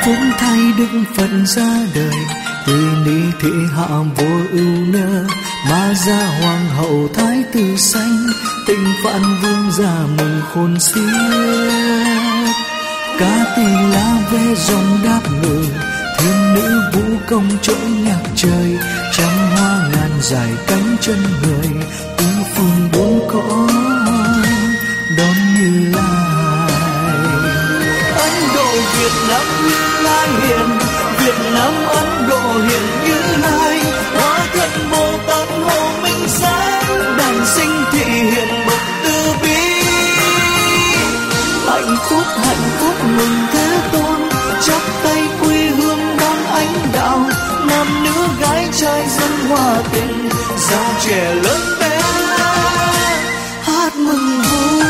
phúc thay Đức Phật ra đời, từ ni thế hạ vô ưu nhơ, mà ra hoàng hậu thái tử sanh, tịnh phạn vương gia mừng khôn xiết. Ca tỳ la ve dòng đáp ngự, thiên nữ vũ công trỗi nhạc trời, trăm hoa ngàn dài cánh chân người, tứ phương bốn cõi đón Như Lai. Ấn Độ Việt Nam Như Lai hiện, Việt Nam Ấn Độ hiện Như Lai, hóa thân Bồ Tát Hồ Minh Sáng, đản sinh thị hiện bậc từ bi. Hạnh phúc mừng Thế Tôn, chắp tay quy hương đón ánh đạo, nam nữ gái trai dân hòa tình, già trẻ lớn bé hát mừng vui.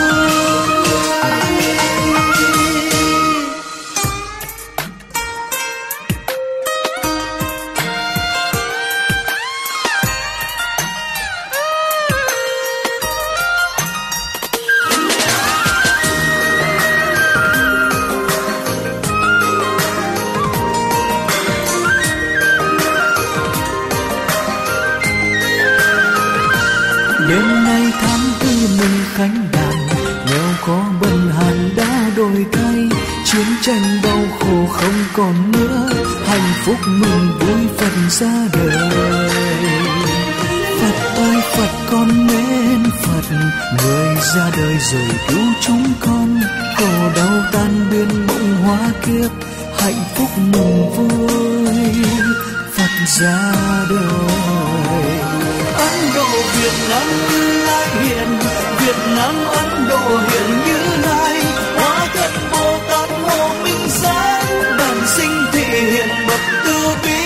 Đêm nay tháng tư mừng khánh đàn, nghèo khó bần hàn đã đổi thay, chiến tranh đau khổ không còn nữa, hạnh phúc mừng vui Phật ra đời. Phật ơi Phật con mến Phật, người ra đời rồi cứu chúng con, khổ đau tan biến mộng hóa kiếp, hạnh phúc mừng vui Phật ra đời. Ấn Độ Việt Nam Như Lai hiện, Việt Nam Ấn Độ hiện Như Lai, hóa thân Bồ Tát Hồ Minh Sáng, đản sinh thị hiện bậc từ bi.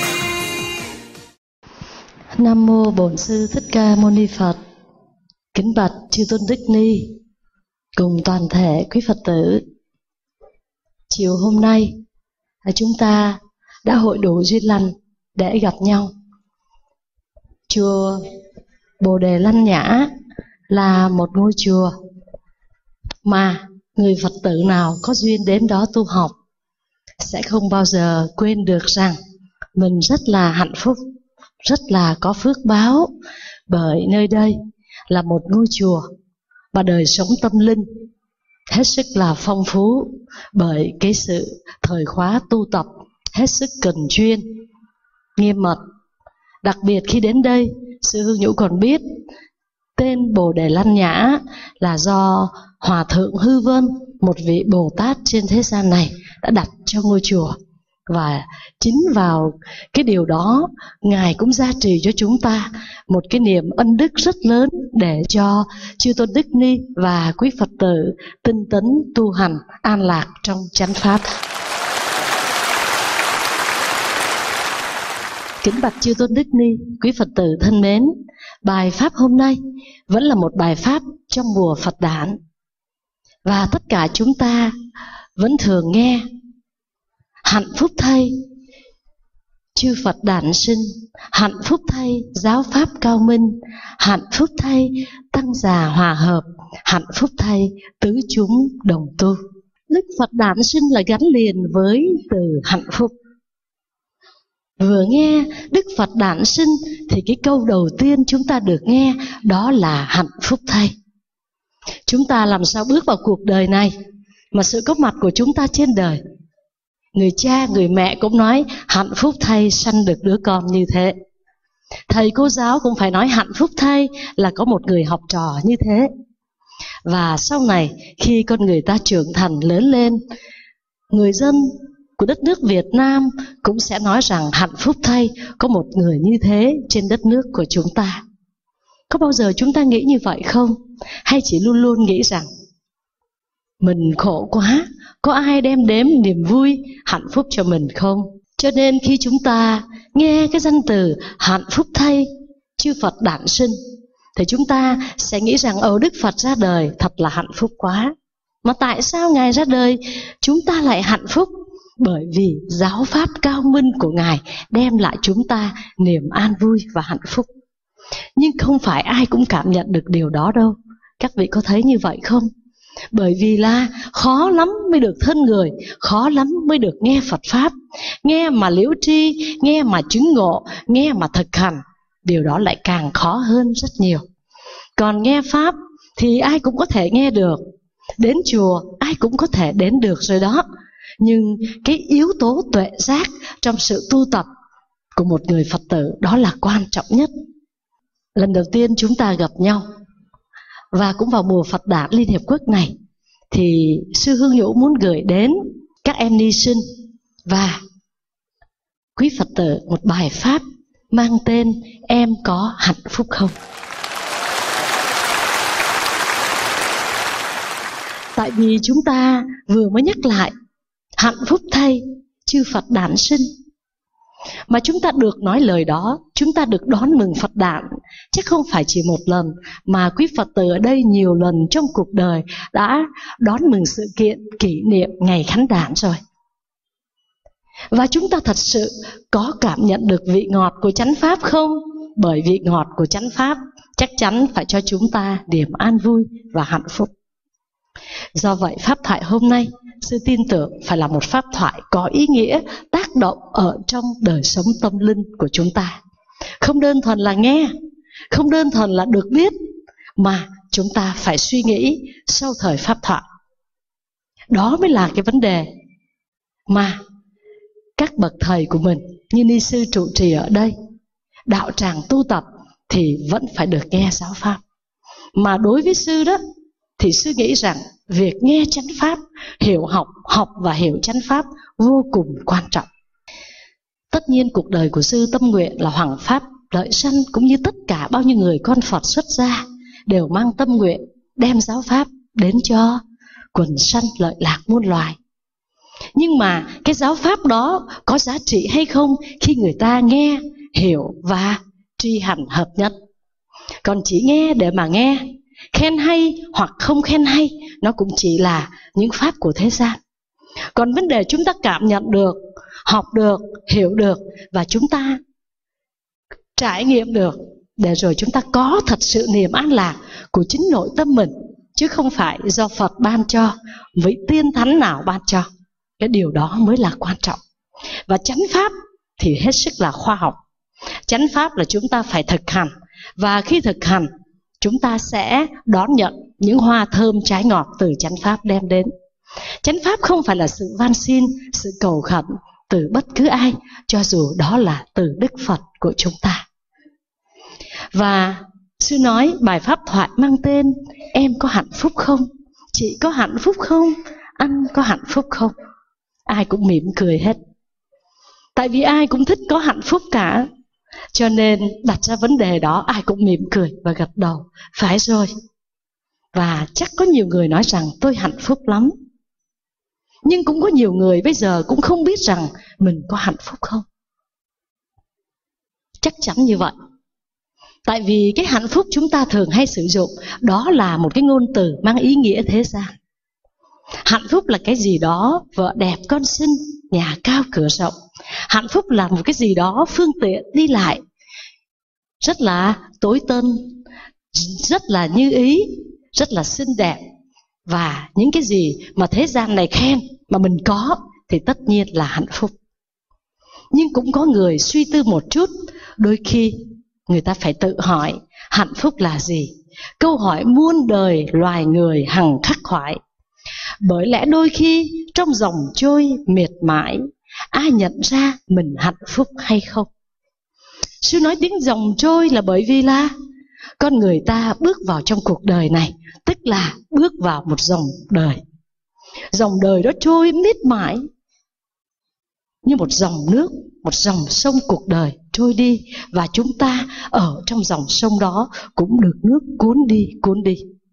Nam mô Bổn Sư Thích Ca Mâu Ni Phật. Kính bạch chư tôn đức ni cùng toàn thể quý Phật tử. Chiều hôm nay chúng ta đã hội đủ duyên lành để gặp nhau. Chùa Bồ Đề Lăng Nhã là một ngôi chùa mà người Phật tử nào có duyên đến đó tu học sẽ không bao giờ quên được rằng mình rất là hạnh phúc, rất là có phước báo, bởi nơi đây là một ngôi chùa mà đời sống tâm linh hết sức là phong phú, bởi cái sự thời khóa tu tập hết sức cần chuyên, nghiêm mật. Đặc biệt khi đến đây, sư Hương Nhũ còn biết tên Bồ Đề Lăng Nhã là do Hòa Thượng Hư Vân, một vị Bồ Tát trên thế gian này, đã đặt cho ngôi chùa. Và chính vào cái điều đó, Ngài cũng gia trì cho chúng ta một cái niềm ân đức rất lớn để cho chư tôn đức ni và quý Phật tử tinh tấn tu hành an lạc trong chánh pháp. Kính bạch chư tôn đức ni, quý Phật tử thân mến, bài pháp hôm nay vẫn là một bài pháp trong mùa Phật đản. Và tất cả chúng ta vẫn thường nghe hạnh phúc thay chư Phật đản sinh, hạnh phúc thay giáo pháp cao minh, hạnh phúc thay tăng già hòa hợp, hạnh phúc thay tứ chúng đồng tu. Đức Phật đản sinh là gắn liền với từ hạnh phúc. Vừa nghe Đức Phật đản sinh thì cái câu đầu tiên chúng ta được nghe đó là hạnh phúc thay. Chúng ta làm sao bước vào cuộc đời này mà sự có mặt của chúng ta trên đời, người cha, người mẹ cũng nói hạnh phúc thay sanh được đứa con như thế. Thầy cô giáo cũng phải nói hạnh phúc thay là có một người học trò như thế. Và sau này khi con người ta trưởng thành lớn lên, người dân của đất nước Việt Nam cũng sẽ nói rằng hạnh phúc thay có một người như thế trên đất nước của chúng ta. Có bao giờ chúng ta nghĩ như vậy không? Hay chỉ luôn luôn nghĩ rằng mình khổ quá, có ai đem đếm niềm vui, hạnh phúc cho mình không? Cho nên khi chúng ta nghe cái danh từ hạnh phúc thay chư Phật đản sinh thì chúng ta sẽ nghĩ rằng Đức Phật ra đời thật là hạnh phúc quá. Mà tại sao Ngài ra đời chúng ta lại hạnh phúc? Bởi vì giáo pháp cao minh của Ngài đem lại chúng ta niềm an vui và hạnh phúc. Nhưng không phải ai cũng cảm nhận được điều đó đâu. Các vị có thấy như vậy không? Bởi vì là khó lắm mới được thân người, khó lắm mới được nghe Phật Pháp. Nghe mà liễu tri, nghe mà chứng ngộ, nghe mà thực hành, điều đó lại càng khó hơn rất nhiều. Còn nghe Pháp thì ai cũng có thể nghe được, đến chùa ai cũng có thể đến được rồi đó. Nhưng cái yếu tố tuệ giác trong sự tu tập của một người Phật tử, đó là quan trọng nhất. Lần đầu tiên chúng ta gặp nhau, và cũng vào mùa Phật đản Liên Hiệp Quốc này, thì Sư Hương Nhũ muốn gửi đến các em ni sinh và quý Phật tử một bài pháp mang tên Em có hạnh phúc không? Tại vì chúng ta vừa mới nhắc lại hạnh phúc thay chư Phật đản sinh, mà chúng ta được nói lời đó, chúng ta được đón mừng Phật đản, chứ không phải chỉ một lần, mà quý Phật tử ở đây nhiều lần trong cuộc đời đã đón mừng sự kiện kỷ niệm ngày khánh đản rồi. Và chúng ta thật sự có cảm nhận được vị ngọt của chánh Pháp không? Bởi vị ngọt của chánh Pháp chắc chắn phải cho chúng ta niềm an vui và hạnh phúc. Do vậy pháp thoại hôm nay, Sư tin tưởng phải là một pháp thoại có ý nghĩa, tác động ở trong đời sống tâm linh của chúng ta. Không đơn thuần là nghe, không đơn thuần là được biết, mà chúng ta phải suy nghĩ sau thời pháp thoại. Đó mới là cái vấn đề mà các bậc thầy của mình, như ni sư trụ trì ở đây, đạo tràng tu tập thì vẫn phải được nghe giáo pháp. Mà đối với sư đó, thì sư nghĩ rằng việc nghe chánh pháp, hiểu học và hiểu chánh pháp vô cùng quan trọng. Tất nhiên cuộc đời của sư tâm nguyện là hoằng pháp lợi sanh, cũng như tất cả bao nhiêu người con Phật xuất gia đều mang tâm nguyện đem giáo pháp đến cho quần sanh lợi lạc muôn loài. Nhưng mà cái giáo pháp đó có giá trị hay không khi người ta nghe, hiểu và tri hành hợp nhất. Còn chỉ nghe để mà nghe, khen hay hoặc không khen hay, nó cũng chỉ là những pháp của thế gian. Còn vấn đề chúng ta cảm nhận được, học được, hiểu được, và chúng ta trải nghiệm được, để rồi chúng ta có thật sự niềm an lạc của chính nội tâm mình, chứ không phải do Phật ban cho, với tiên thánh nào ban cho. Cái điều đó mới là quan trọng. Và chánh pháp thì hết sức là khoa học. Chánh pháp là chúng ta phải thực hành, và khi thực hành chúng ta sẽ đón nhận những hoa thơm trái ngọt từ chánh pháp đem đến. Chánh pháp không phải là sự van xin, sự cầu khẩn từ bất cứ ai, cho dù đó là từ Đức Phật của chúng ta. Và sư nói bài pháp thoại mang tên Em có hạnh phúc không? Chị có hạnh phúc không? Anh có hạnh phúc không? Ai cũng mỉm cười hết. Tại vì ai cũng thích có hạnh phúc cả, cho nên đặt ra vấn đề đó ai cũng mỉm cười và gật đầu. Phải rồi. Và chắc có nhiều người nói rằng tôi hạnh phúc lắm. Nhưng cũng có nhiều người bây giờ cũng không biết rằng mình có hạnh phúc không. Chắc chắn như vậy. Tại vì cái hạnh phúc chúng ta thường hay sử dụng, đó là một cái ngôn từ mang ý nghĩa thế gian. Hạnh phúc là cái gì đó vợ đẹp con xinh, nhà cao cửa rộng. Hạnh phúc là một cái gì đó phương tiện đi lại rất là tối tân, rất là như ý, rất là xinh đẹp. Và những cái gì mà thế gian này khen mà mình có thì tất nhiên là hạnh phúc. Nhưng cũng có người suy tư một chút, đôi khi người ta phải tự hỏi hạnh phúc là gì? Câu hỏi muôn đời loài người hằng khắc khoải. Bởi lẽ đôi khi trong dòng trôi miệt mãi, ai nhận ra mình hạnh phúc hay không? Sư nói tiếng dòng trôi là bởi vì là con người ta bước vào trong cuộc đời này, tức là bước vào một dòng đời. Dòng đời đó trôi miết mãi như một dòng nước, một dòng sông cuộc đời trôi đi. Và chúng ta ở trong dòng sông đó cũng được nước cuốn đi.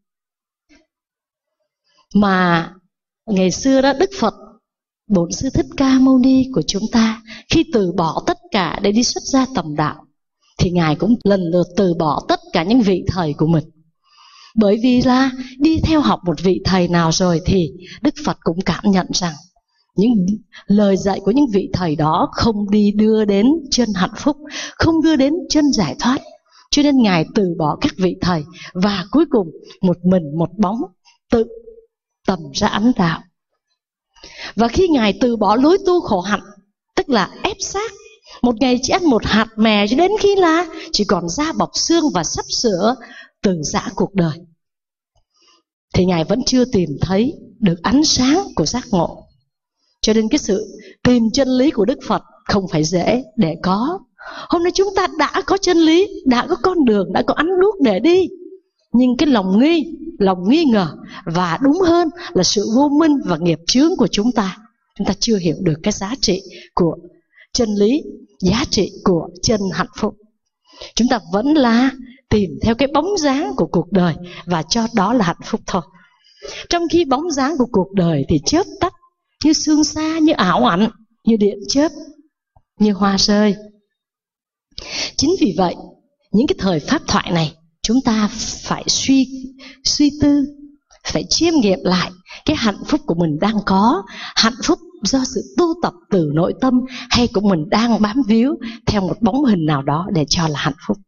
Mà ngày xưa đó, Đức Phật, Bổn Sư Thích Ca Mâu Ni của chúng ta, khi từ bỏ tất cả để đi xuất gia tầm đạo, thì Ngài cũng lần lượt từ bỏ tất cả những vị thầy của mình. Bởi vì là đi theo học một vị thầy nào rồi thì Đức Phật cũng cảm nhận rằng những lời dạy của những vị thầy đó không đi đưa đến chân hạnh phúc, không đưa đến chân giải thoát. Cho nên Ngài từ bỏ các vị thầy và cuối cùng một mình một bóng tự tầm ra ánh đạo. Và khi Ngài từ bỏ lối tu khổ hạnh, tức là ép xác, một ngày chỉ ăn một hạt mè cho đến khi là chỉ còn da bọc xương và sắp sửa từ giã cuộc đời, thì Ngài vẫn chưa tìm thấy được ánh sáng của giác ngộ. Cho nên cái sự tìm chân lý của Đức Phật không phải dễ để có. Hôm nay chúng ta đã có chân lý, đã có con đường, đã có ánh đuốc để đi, nhưng cái lòng nghi ngờ, và đúng hơn là sự vô minh và nghiệp chướng của chúng ta chưa hiểu được cái giá trị của chân lý, giá trị của chân hạnh phúc. Chúng ta vẫn là tìm theo cái bóng dáng của cuộc đời và cho đó là hạnh phúc thôi. Trong khi bóng dáng của cuộc đời thì chớp tắt, như sương xa, như ảo ảnh, như điện chớp, như hoa rơi. Chính vì vậy, những cái thời pháp thoại này, chúng ta phải suy tư, phải chiêm nghiệm lại cái hạnh phúc của mình đang có, hạnh phúc do sự tu tập từ nội tâm, hay của mình đang bám víu theo một bóng hình nào đó để cho là hạnh phúc.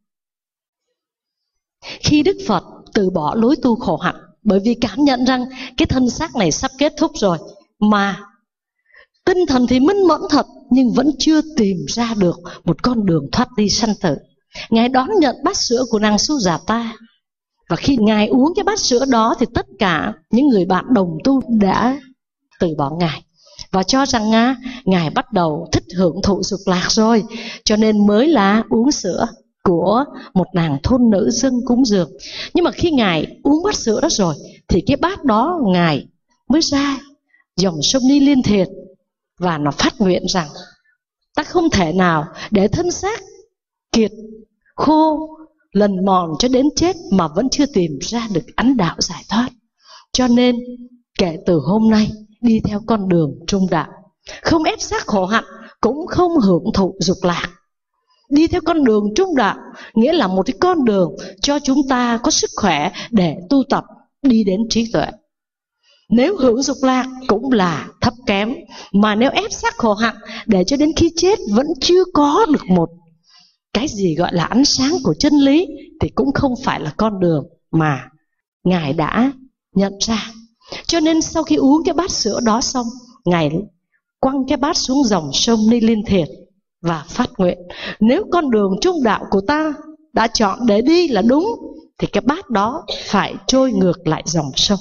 Khi Đức Phật từ bỏ lối tu khổ hạnh, bởi vì cảm nhận rằng cái thân xác này sắp kết thúc rồi, mà tinh thần thì minh mẫn thật, nhưng vẫn chưa tìm ra được một con đường thoát đi sanh tử. Ngài đón nhận bát sữa của nàng Sujata, và khi Ngài uống cái bát sữa đó thì tất cả những người bạn đồng tu đã từ bỏ Ngài và cho rằng Ngài bắt đầu thích hưởng thụ dục lạc rồi, cho nên mới là uống sữa của một nàng thôn nữ dâng cúng dường. Nhưng mà khi Ngài uống bát sữa đó rồi thì cái bát đó Ngài mới ra dòng sông Ni Liên Thiệt, và nó phát nguyện rằng ta không thể nào để thân xác kiệt khô lần mòn cho đến chết mà vẫn chưa tìm ra được ánh đạo giải thoát. Cho nên kể từ hôm nay đi theo con đường trung đạo, không ép xác khổ hạnh, cũng không hưởng thụ dục lạc. Đi theo con đường trung đạo nghĩa là một cái con đường cho chúng ta có sức khỏe để tu tập đi đến trí tuệ. Nếu hưởng dục lạc cũng là thấp kém, mà nếu ép xác khổ hạnh để cho đến khi chết vẫn chưa có được một cái gì gọi là ánh sáng của chân lý, thì cũng không phải là con đường mà Ngài đã nhận ra. Cho nên sau khi uống cái bát sữa đó xong, Ngài quăng cái bát xuống dòng sông Ni Liên Thiệt và phát nguyện: nếu con đường trung đạo của ta đã chọn để đi là đúng, thì cái bát đó phải trôi ngược lại dòng sông.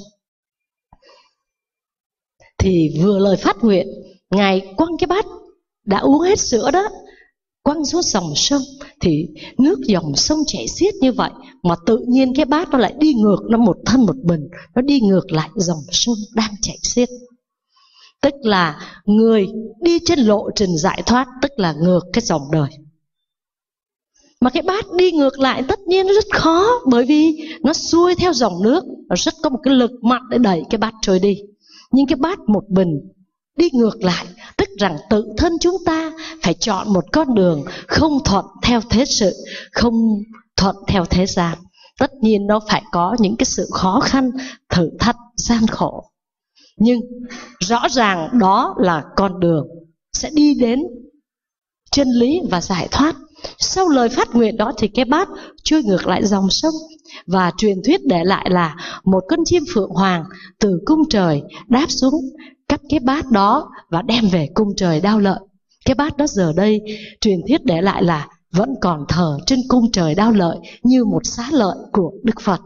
Thì vừa lời phát nguyện, Ngài quăng cái bát đã uống hết sữa đó, quăng xuống dòng sông, thì nước dòng sông chảy xiết như vậy, mà tự nhiên cái bát nó lại đi ngược, nó một thân một mình, nó đi ngược lại dòng sông đang chảy xiết. Tức là người đi trên lộ trình giải thoát, tức là ngược cái dòng đời. Mà cái bát đi ngược lại tất nhiên nó rất khó, bởi vì nó xuôi theo dòng nước, nó rất có một cái lực mạnh để đẩy cái bát trôi đi. Nhưng cái bát một mình đi ngược lại, tức rằng tự thân chúng ta phải chọn một con đường không thuận theo thế sự, không thuận theo thế gian. Tất nhiên nó phải có những cái sự khó khăn, thử thách, gian khổ. Nhưng rõ ràng đó là con đường sẽ đi đến chân lý và giải thoát. Sau lời phát nguyện đó thì cái bát trôi ngược lại dòng sông. Và truyền thuyết để lại là một con chim phượng hoàng từ cung trời đáp xuống, cắp cái bát đó và đem về cung trời Đao Lợi. Cái bát đó giờ đây truyền thuyết để lại là vẫn còn thờ trên cung trời Đao Lợi như một xá lợi của Đức Phật.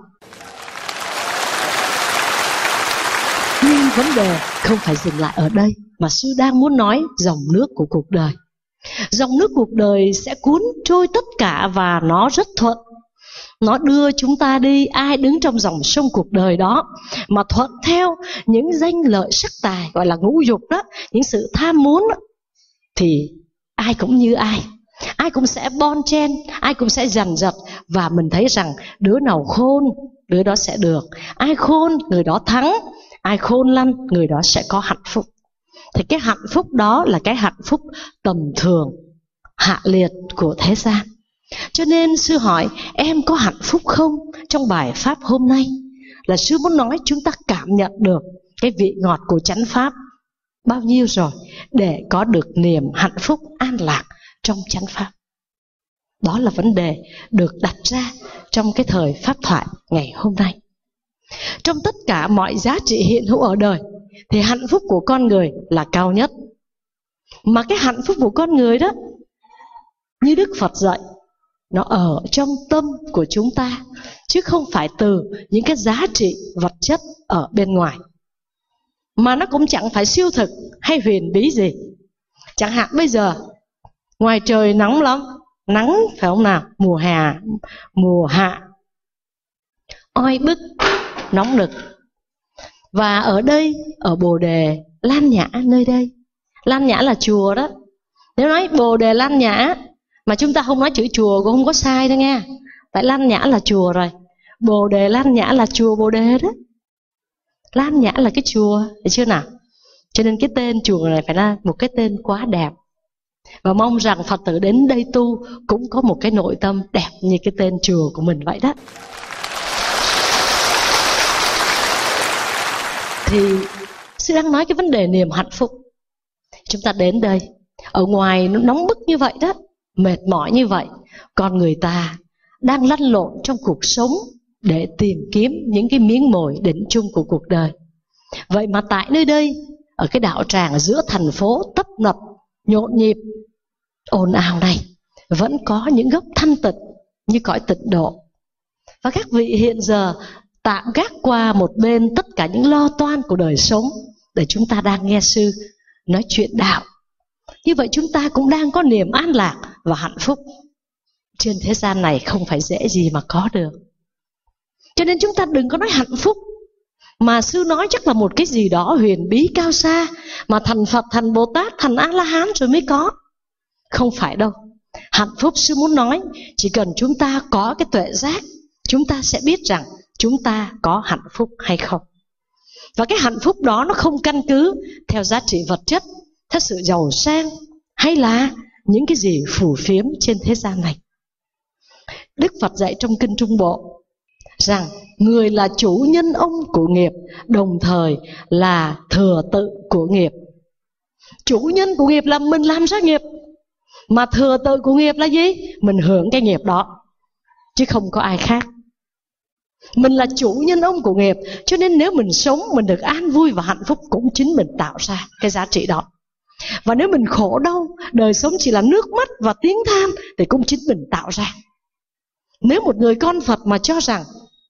Nhưng vấn đề không phải dừng lại ở đây, mà sư đang muốn nói dòng nước của cuộc đời. Dòng nước cuộc đời sẽ cuốn trôi tất cả, và nó rất thuận. Nó đưa chúng ta đi, ai đứng trong dòng sông cuộc đời đó mà thuận theo những danh lợi sắc tài, gọi là ngũ dục đó, những sự tham muốn đó, thì ai cũng như ai cũng sẽ bon chen, ai cũng sẽ dằn dặt. Và mình thấy rằng đứa nào khôn, đứa đó sẽ được. Ai khôn, người đó thắng. Ai khôn lanh, người đó sẽ có hạnh phúc. Thì cái hạnh phúc đó là cái hạnh phúc tầm thường, hạ liệt của thế gian. Cho nên sư hỏi em có hạnh phúc không? Trong bài pháp hôm nay là sư muốn nói chúng ta cảm nhận được cái vị ngọt của chánh pháp bao nhiêu rồi để có được niềm hạnh phúc an lạc trong chánh pháp. Đó là vấn đề được đặt ra trong cái thời pháp thoại ngày hôm nay. Trong tất cả mọi giá trị hiện hữu ở đời thì hạnh phúc của con người là cao nhất. Mà cái hạnh phúc của con người đó, như Đức Phật dạy, nó ở trong tâm của chúng ta, chứ không phải từ những cái giá trị vật chất ở bên ngoài. Mà nó cũng chẳng phải siêu thực hay huyền bí gì. Chẳng hạn bây giờ ngoài trời nóng lắm, nắng phải không nào, mùa hạ oi bức, nóng nực. Và ở đây, ở Bồ Đề Lan Nhã nơi đây, Lan Nhã là chùa đó. Nếu nói Bồ Đề Lan Nhã mà chúng ta không nói chữ chùa cũng không có sai đâu nghe. Tại Lan Nhã là chùa rồi. Bồ Đề Lan Nhã là chùa Bồ Đề đó. Lan Nhã là cái chùa, thấy chưa nào? Cho nên cái tên chùa này phải là một cái tên quá đẹp. Và mong rằng Phật tử đến đây tu cũng có một cái nội tâm đẹp như cái tên chùa của mình vậy đó. Thì sư đang nói cái vấn đề niềm hạnh phúc. Chúng ta đến đây, ở ngoài nó nóng bức như vậy đó, mệt mỏi như vậy, còn người ta đang lăn lộn trong cuộc sống để tìm kiếm những cái miếng mồi đỉnh chung của cuộc đời. Vậy mà tại nơi đây, ở cái đạo tràng giữa thành phố tấp nập, nhộn nhịp, ồn ào này, vẫn có những gốc thanh tịnh như cõi tịnh độ. Và các vị hiện giờ tạm gác qua một bên tất cả những lo toan của đời sống để chúng ta đang nghe sư nói chuyện đạo. Như vậy chúng ta cũng đang có niềm an lạc và hạnh phúc. Trên thế gian này không phải dễ gì mà có được. Cho nên chúng ta đừng có nói hạnh phúc mà sư nói chắc là một cái gì đó huyền bí cao xa, mà thành Phật, thành Bồ Tát, thành A-la-hán rồi mới có. Không phải đâu. Hạnh phúc sư muốn nói, chỉ cần chúng ta có cái tuệ giác, chúng ta sẽ biết rằng chúng ta có hạnh phúc hay không. Và cái hạnh phúc đó nó không căn cứ theo giá trị vật chất, theo sự giàu sang, hay là những cái gì phù phiếm trên thế gian này. Đức Phật dạy trong Kinh Trung Bộ rằng người là chủ nhân ông của nghiệp, đồng thời là thừa tự của nghiệp. Chủ nhân của nghiệp là mình làm ra nghiệp, mà thừa tự của nghiệp là gì? Mình hưởng cái nghiệp đó, chứ không có ai khác. Mình là chủ nhân ông của nghiệp, cho nên nếu mình sống, mình được an vui và hạnh phúc cũng chính mình tạo ra cái giá trị đó. Và nếu mình khổ đau, đời sống chỉ là nước mắt và tiếng than, thì cũng chính mình tạo ra. Nếu một người con Phật mà cho rằng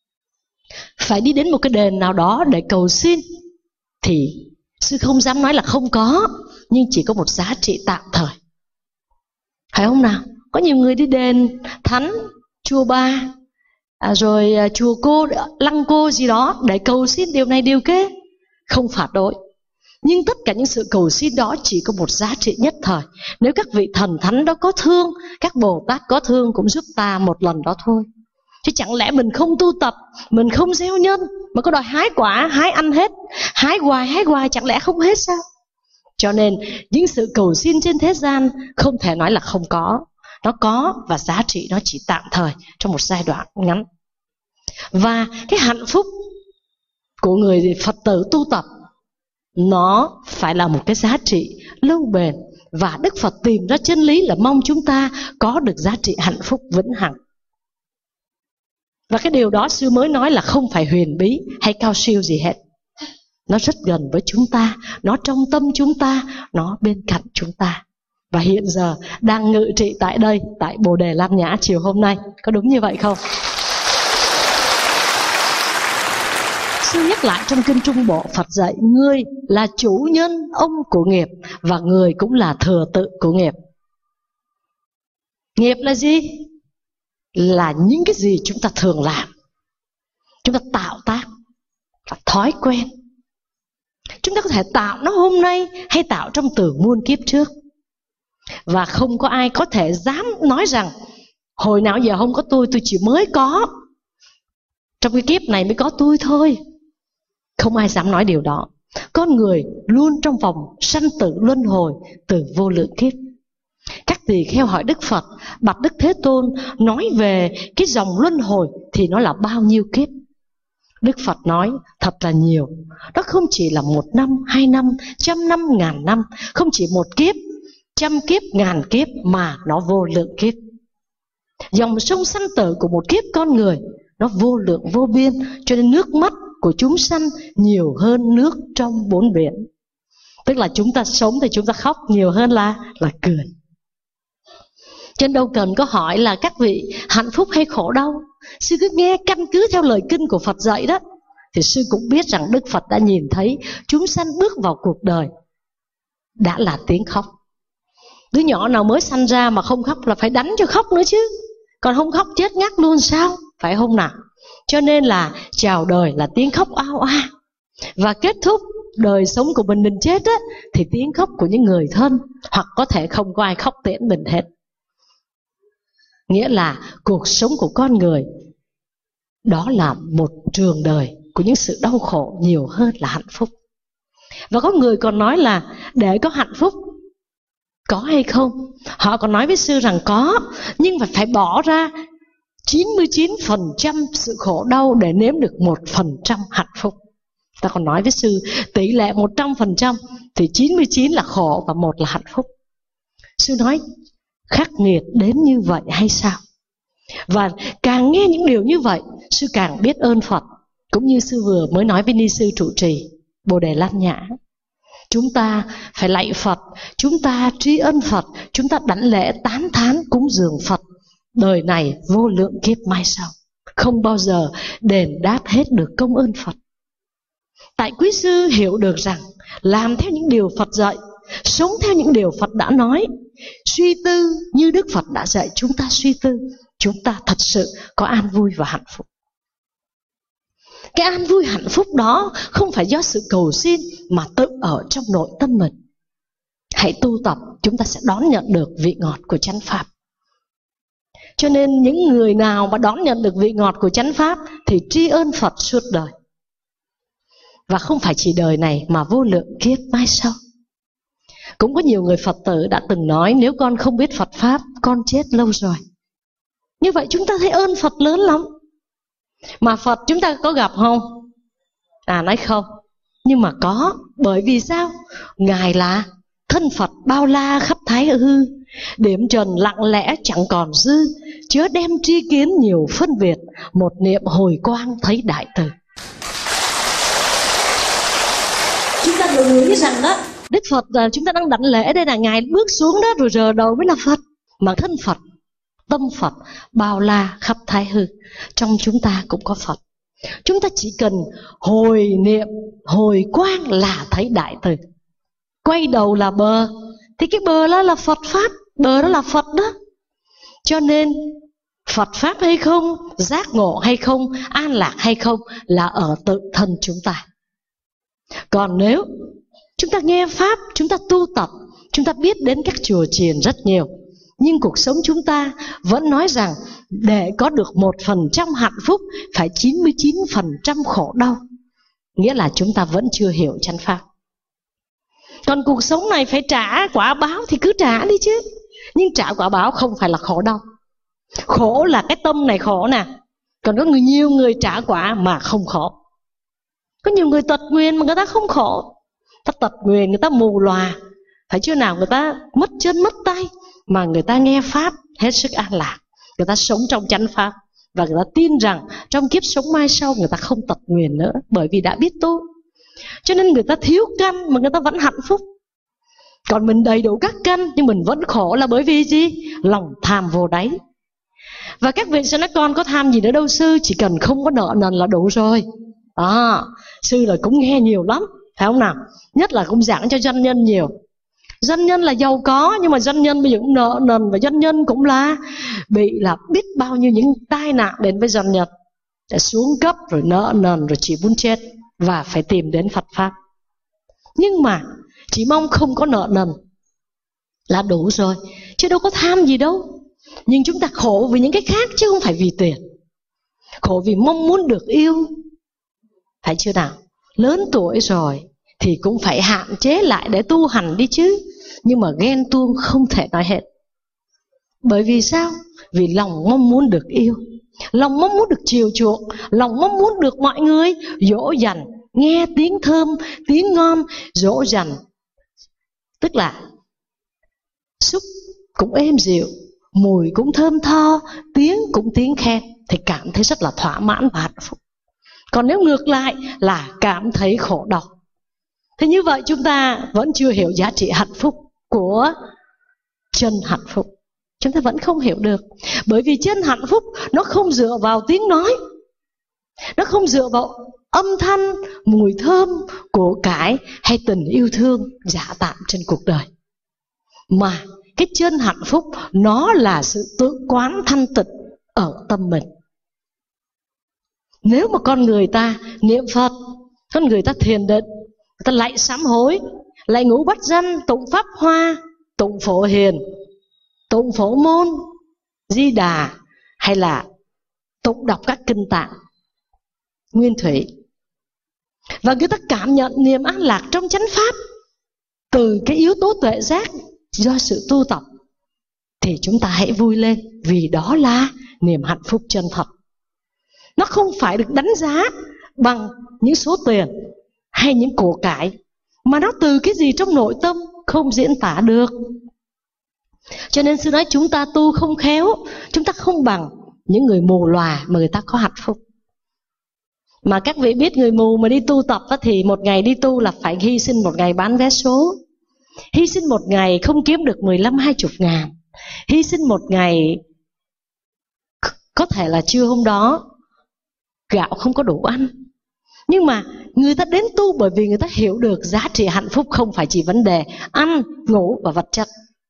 phải đi đến một cái đền nào đó để cầu xin, thì sư không dám nói là không có, nhưng chỉ có một giá trị tạm thời. Phải không nào? Có nhiều người đi đền Thánh, chùa Ba, rồi chùa Cô, Lăng Cô gì đó để cầu xin điều này điều kia, không phạt đối. Nhưng tất cả những sự cầu xin đó chỉ có một giá trị nhất thời. Nếu các vị thần thánh đó có thương, các Bồ Tát có thương cũng giúp ta một lần đó thôi. Chứ chẳng lẽ mình không tu tập, mình không gieo nhân, mà có đòi hái quả, hái ăn hết, hái hoài chẳng lẽ không hết sao? Cho nên những sự cầu xin trên thế gian không thể nói là không có. Nó có, và giá trị nó chỉ tạm thời trong một giai đoạn ngắn. Và cái hạnh phúc của người Phật tử tu tập, nó phải là một cái giá trị lâu bền. Và Đức Phật tìm ra chân lý là mong chúng ta có được giá trị hạnh phúc vĩnh hằng. Và cái điều đó sư mới nói là không phải huyền bí hay cao siêu gì hết. Nó rất gần với chúng ta, nó trong tâm chúng ta, nó bên cạnh chúng ta. Và hiện giờ đang ngự trị tại đây, tại Bồ Đề Lan Nhã chiều hôm nay. Có đúng như vậy không? Sư nhắc lại trong Kinh Trung Bộ, Phật dạy ngươi là chủ nhân ông của nghiệp, và người cũng là thừa tự của nghiệp. Nghiệp là gì? Là những cái gì chúng ta thường làm, chúng ta tạo tác, là thói quen. Chúng ta có thể tạo nó hôm nay hay tạo trong từ muôn kiếp trước. Và không có ai có thể dám nói rằng hồi nào giờ không có tôi chỉ mới có, trong cái kiếp này mới có tôi thôi. Không ai dám nói điều đó. Con người luôn trong vòng sanh tử luân hồi từ vô lượng kiếp. Các tỳ kheo hỏi Đức Phật, bạch Đức Thế Tôn, nói về cái dòng luân hồi thì nó là bao nhiêu kiếp? Đức Phật nói thật là nhiều. Nó không chỉ là 1 năm, 2 năm, 100 năm, 1000 năm, không chỉ một kiếp, 100 kiếp, 1000 kiếp, mà nó vô lượng kiếp. Dòng sông sanh tử của một kiếp con người nó vô lượng vô biên, cho nên nước mắt của chúng sanh nhiều hơn nước trong bốn biển. Tức là chúng ta sống thì chúng ta khóc nhiều hơn là cười. Trên đâu cần có hỏi là các vị hạnh phúc hay khổ đau. Sư cứ nghe căn cứ theo lời kinh của Phật dạy đó, thì sư cũng biết rằng Đức Phật đã nhìn thấy chúng sanh bước vào cuộc đời đã là tiếng khóc. Đứa nhỏ nào mới sanh ra mà không khóc là phải đánh cho khóc nữa chứ. Còn không khóc chết ngắt luôn sao? Phải không nào? Cho nên là chào đời là tiếng khóc ao a. Và kết thúc đời sống của mình chết á, thì tiếng khóc của những người thân, hoặc có thể không có ai khóc tiễn mình hết. Nghĩa là cuộc sống của con người đó là một trường đời của những sự đau khổ nhiều hơn là hạnh phúc. Và có người còn nói là để có hạnh phúc có hay không? Họ còn nói với sư rằng có, nhưng phải bỏ ra 99% sự khổ đau để nếm được 1% hạnh phúc. Ta còn nói với sư tỷ lệ 100% thì 99 là khổ và 1 là hạnh phúc. Sư nói khắc nghiệt đến như vậy hay sao? Và càng nghe những điều như vậy, sư càng biết ơn Phật. Cũng như sư vừa mới nói với ni sư trụ trì Bồ Đề Lan Nhã, chúng ta phải lạy Phật, chúng ta tri ân Phật, chúng ta đảnh lễ tán thán cúng dường Phật. Đời này vô lượng kiếp mai sau, không bao giờ đền đáp hết được công ơn Phật. Tại quý sư hiểu được rằng làm theo những điều Phật dạy, sống theo những điều Phật đã nói, suy tư như Đức Phật đã dạy chúng ta suy tư, chúng ta thật sự có an vui và hạnh phúc. Cái an vui hạnh phúc đó không phải do sự cầu xin, mà tự ở trong nội tâm mình. Hãy tu tập, chúng ta sẽ đón nhận được vị ngọt của chánh pháp. Cho nên những người nào mà đón nhận được vị ngọt của chánh pháp thì tri ân Phật suốt đời. Và không phải chỉ đời này mà vô lượng kiếp mai sau. Cũng có nhiều người Phật tử đã từng nói, nếu con không biết Phật pháp, con chết lâu rồi. Như vậy chúng ta thấy ơn Phật lớn lắm. Mà Phật chúng ta có gặp không? Nói không. Nhưng mà có. Bởi vì sao? Ngài là thân Phật bao la khắp thái hư, điểm trần lặng lẽ chẳng còn dư, chớ đem tri kiến nhiều phân biệt, một niệm hồi quang thấy đại từ. Chúng ta đừng nghĩ rằng đó Đức Phật chúng ta đang đảnh lễ đây là Ngài bước xuống đó rồi rờ đầu mới là Phật. Mà thân Phật, tâm Phật bao la khắp thái hư, trong chúng ta cũng có Phật. Chúng ta chỉ cần hồi niệm, hồi quang là thấy đại từ. Quay đầu là bờ, thì cái bờ đó là Phật pháp, bờ đó là Phật đó. Cho nên Phật pháp hay không, giác ngộ hay không, an lạc hay không là ở tự thân chúng ta. Còn nếu chúng ta nghe pháp, chúng ta tu tập, chúng ta biết đến các chùa chiền rất nhiều, nhưng cuộc sống chúng ta vẫn nói rằng để có được 1% hạnh phúc phải 99% khổ đau. Nghĩa là chúng ta vẫn chưa hiểu chánh pháp. Còn cuộc sống này phải trả quả báo thì cứ trả đi chứ. Nhưng trả quả báo không phải là khổ đau. Khổ là cái tâm này khổ nè. Còn có nhiều người trả quả mà không khổ. Có nhiều người tật nguyền mà người ta không khổ. Ta tật nguyền, người ta mù lòa, phải chưa nào, người ta mất chân mất tay, mà người ta nghe pháp hết sức an lạc. Người ta sống trong chánh pháp, và người ta tin rằng trong kiếp sống mai sau người ta không tật nguyền nữa, bởi vì đã biết tu. Cho nên người ta thiếu căn mà người ta vẫn hạnh phúc. Còn mình đầy đủ các căn nhưng mình vẫn khổ là bởi vì gì? Lòng tham vô đáy. Và các vị sẽ nói con có tham gì nữa đâu sư, chỉ cần không có nợ nần là đủ rồi. Sư là cũng nghe nhiều lắm, phải không nào? Nhất là cũng giảng cho doanh nhân nhiều. Doanh nhân là giàu có, nhưng mà doanh nhân bây giờ cũng nợ nần, và doanh nhân cũng là bị là biết bao nhiêu những tai nạn đến với doanh nhân, để xuống cấp rồi nợ nần rồi chỉ muốn chết, và phải tìm đến Phật pháp. Nhưng mà chỉ mong không có nợ nần là đủ rồi, chứ đâu có tham gì đâu. Nhưng chúng ta khổ vì những cái khác chứ không phải vì tiền. Khổ vì mong muốn được yêu, phải chưa nào? Lớn tuổi rồi thì cũng phải hạn chế lại để tu hành đi chứ. Nhưng mà ghen tuông không thể nói hết. Bởi vì sao? Vì lòng mong muốn được yêu, lòng mong muốn được chiều chuộng, lòng mong muốn được mọi người dỗ dành, nghe tiếng thơm, tiếng ngon, dỗ dành. Tức là xúc cũng êm dịu, mùi cũng thơm tho, tiếng cũng tiếng khen, thì cảm thấy rất là thỏa mãn và hạnh phúc. Còn nếu ngược lại là cảm thấy khổ đau. Thế như vậy chúng ta vẫn chưa hiểu giá trị hạnh phúc của chân hạnh phúc. Chúng ta vẫn không hiểu được. Bởi vì chân hạnh phúc nó không dựa vào tiếng nói, nó không dựa vào âm thanh, mùi thơm, của cải hay tình yêu thương giả tạm trên cuộc đời. Mà cái chân hạnh phúc nó là sự tự quán thanh tịnh ở tâm mình. Nếu mà con người ta niệm Phật, con người ta thiền định, người ta lạy sám hối, lạy ngũ bát danh, tụng pháp hoa, tụng phổ hiền, tụng phổ môn, di đà, hay là tụng đọc các kinh tạng nguyên thủy, và người ta cảm nhận niềm an lạc trong chánh pháp từ cái yếu tố tuệ giác do sự tu tập, thì chúng ta hãy vui lên, vì đó là niềm hạnh phúc chân thật. Nó không phải được đánh giá bằng những số tiền hay những của cải, mà nó từ cái gì trong nội tâm không diễn tả được. Cho nên sư nói chúng ta tu không khéo, chúng ta không bằng những người mù lòa mà người ta có hạnh phúc. Mà các vị biết người mù mà đi tu tập thì một ngày đi tu là phải hy sinh một ngày bán vé số, hy sinh một ngày không kiếm được 15-20 ngàn, hy sinh một ngày có thể là trưa hôm đó gạo không có đủ ăn. Nhưng mà người ta đến tu bởi vì người ta hiểu được giá trị hạnh phúc không phải chỉ vấn đề ăn, ngủ và vật chất,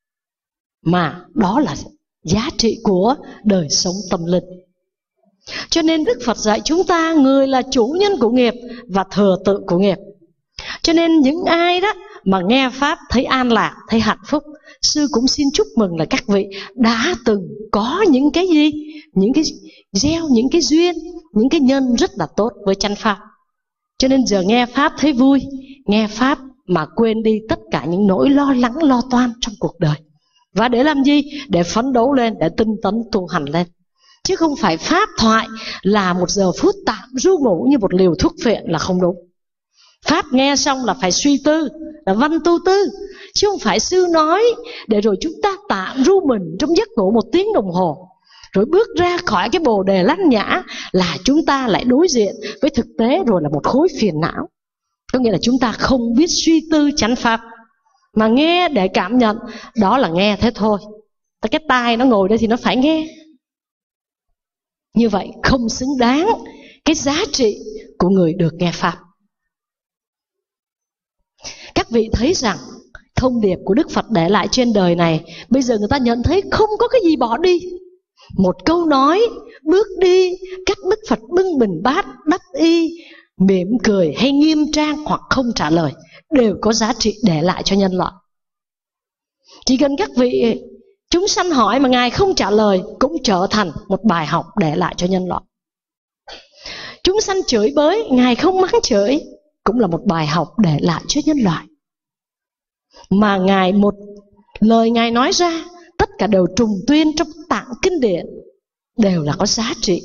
mà đó là giá trị của đời sống tâm linh. Cho nên Đức Phật dạy chúng ta người là chủ nhân của nghiệp và thừa tự của nghiệp. Cho nên những ai đó mà nghe Pháp thấy an lạc, thấy hạnh phúc, sư cũng xin chúc mừng là các vị đã từng có những cái gì, những cái gieo, những cái duyên, những cái nhân rất là tốt với chánh Pháp. Cho nên giờ nghe Pháp thấy vui, nghe Pháp mà quên đi tất cả những nỗi lo lắng lo toan trong cuộc đời. Và để làm gì? Để phấn đấu lên, để tinh tấn tu hành lên. Chứ không phải Pháp thoại là một giờ phút tạm ru ngủ như một liều thuốc phiện là không đúng. Pháp nghe xong là phải suy tư, là văn tu tư. Chứ không phải sư nói để rồi chúng ta tạm ru mình trong giấc ngủ 1 tiếng đồng hồ, rồi bước ra khỏi cái bồ đề lăng nhã là chúng ta lại đối diện với thực tế rồi là một khối phiền não. Có nghĩa là chúng ta không biết suy tư chánh Pháp, mà nghe để cảm nhận, đó là nghe thế thôi. Cái tai nó ngồi đây thì nó phải nghe. Như vậy không xứng đáng cái giá trị của người được nghe Pháp. Các vị thấy rằng thông điệp của Đức Phật để lại trên đời này, bây giờ người ta nhận thấy không có cái gì bỏ đi. Một câu nói, bước đi, cách Đức Phật bưng bình bát, đắp y, mỉm cười hay nghiêm trang hoặc không trả lời đều có giá trị để lại cho nhân loại. Chỉ cần các vị chúng sanh hỏi mà Ngài không trả lời cũng trở thành một bài học để lại cho nhân loại. Chúng sanh chửi bới, Ngài không mắng chửi cũng là một bài học để lại cho nhân loại. Mà Ngài một lời Ngài nói ra, tất cả đều trùng tuyên trong tạng kinh điển, đều là có giá trị,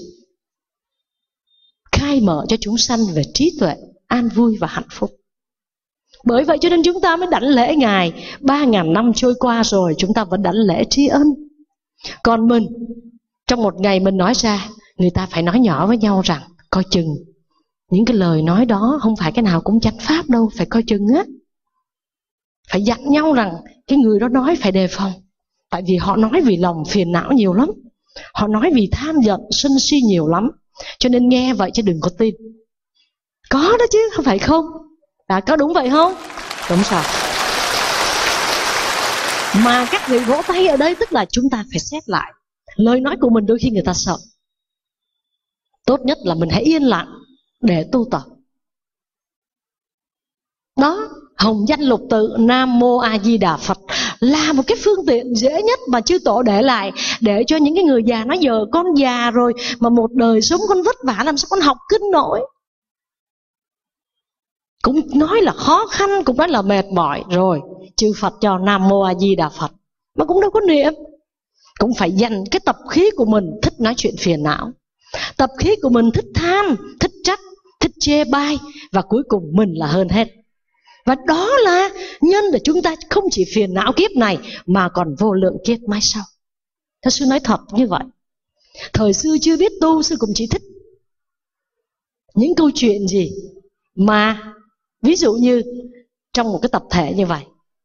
khai mở cho chúng sanh về trí tuệ, an vui và hạnh phúc. Bởi vậy cho nên chúng ta mới đảnh lễ Ngài. 3.000 năm trôi qua rồi chúng ta vẫn đảnh lễ tri ân. Còn mình, trong một ngày mình nói ra, người ta phải nói nhỏ với nhau rằng coi chừng những cái lời nói đó không phải cái nào cũng chánh Pháp đâu, phải coi chừng á. Phải dặn nhau rằng cái người đó nói phải đề phòng. Tại vì họ nói vì lòng phiền não nhiều lắm, họ nói vì tham giận sân si nhiều lắm. Cho nên nghe vậy chứ đừng có tin. Có đó chứ, không phải không? Có đúng vậy không? Đúng sao? Mà các vị vỗ tay ở đây tức là chúng ta phải xét lại lời nói của mình. Đôi khi người ta sợ. Tốt nhất là mình hãy yên lặng để tu tập. Đó, hồng danh lục tự Nam Mô A Di Đà Phật là một cái phương tiện dễ nhất mà chư tổ để lại, để cho những cái người già nói giờ con già rồi mà một đời sống con vất vả, làm sao con học kinh nổi. Cũng nói là khó khăn, cũng nói là mệt mỏi. Rồi chư Phật cho Nam Mô A Di Đà Phật, mà cũng đâu có niệm. Cũng phải dành cái tập khí của mình thích nói chuyện phiền não, tập khí của mình thích tham, thích trách, thích chê bai, và cuối cùng mình là hơn hết. Và đó là nhân để chúng ta không chỉ phiền não kiếp này mà còn vô lượng kiếp mai sau. Thật sư nói thật như vậy. Thời xưa chưa biết tu, sư cũng chỉ thích những câu chuyện gì mà ví dụ như trong một cái tập thể như vậy,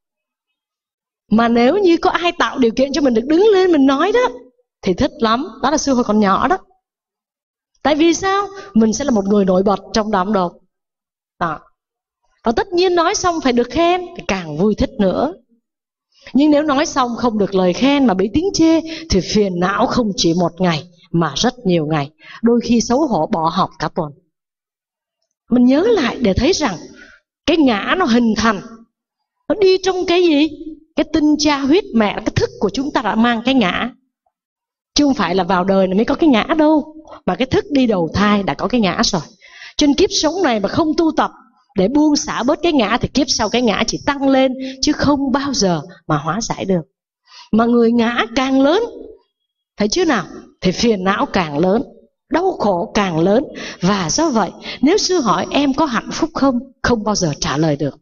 mà nếu như có ai tạo điều kiện cho mình được đứng lên mình nói đó thì thích lắm. Đó là xưa hồi còn nhỏ đó. Tại vì sao? Mình sẽ là một người nổi bật trong đám đông đó. Và tất nhiên nói xong phải được khen thì càng vui thích nữa. Nhưng nếu nói xong không được lời khen mà bị tiếng chê thì phiền não không chỉ một ngày mà rất nhiều ngày, đôi khi xấu hổ bỏ học cả tuần. Mình nhớ lại để thấy rằng cái ngã nó hình thành, nó đi trong cái gì? Cái tinh cha huyết mẹ, cái thức của chúng ta đã mang cái ngã. Chứ không phải là vào đời này mới có cái ngã đâu, mà cái thức đi đầu thai đã có cái ngã rồi. Trên kiếp sống này mà không tu tập để buông xả bớt cái ngã thì kiếp sau cái ngã chỉ tăng lên chứ không bao giờ mà hóa giải được. Mà người ngã càng lớn, thấy chưa nào, thì phiền não càng lớn, đau khổ càng lớn. Và do vậy nếu sư hỏi em có hạnh phúc không, không bao giờ trả lời được.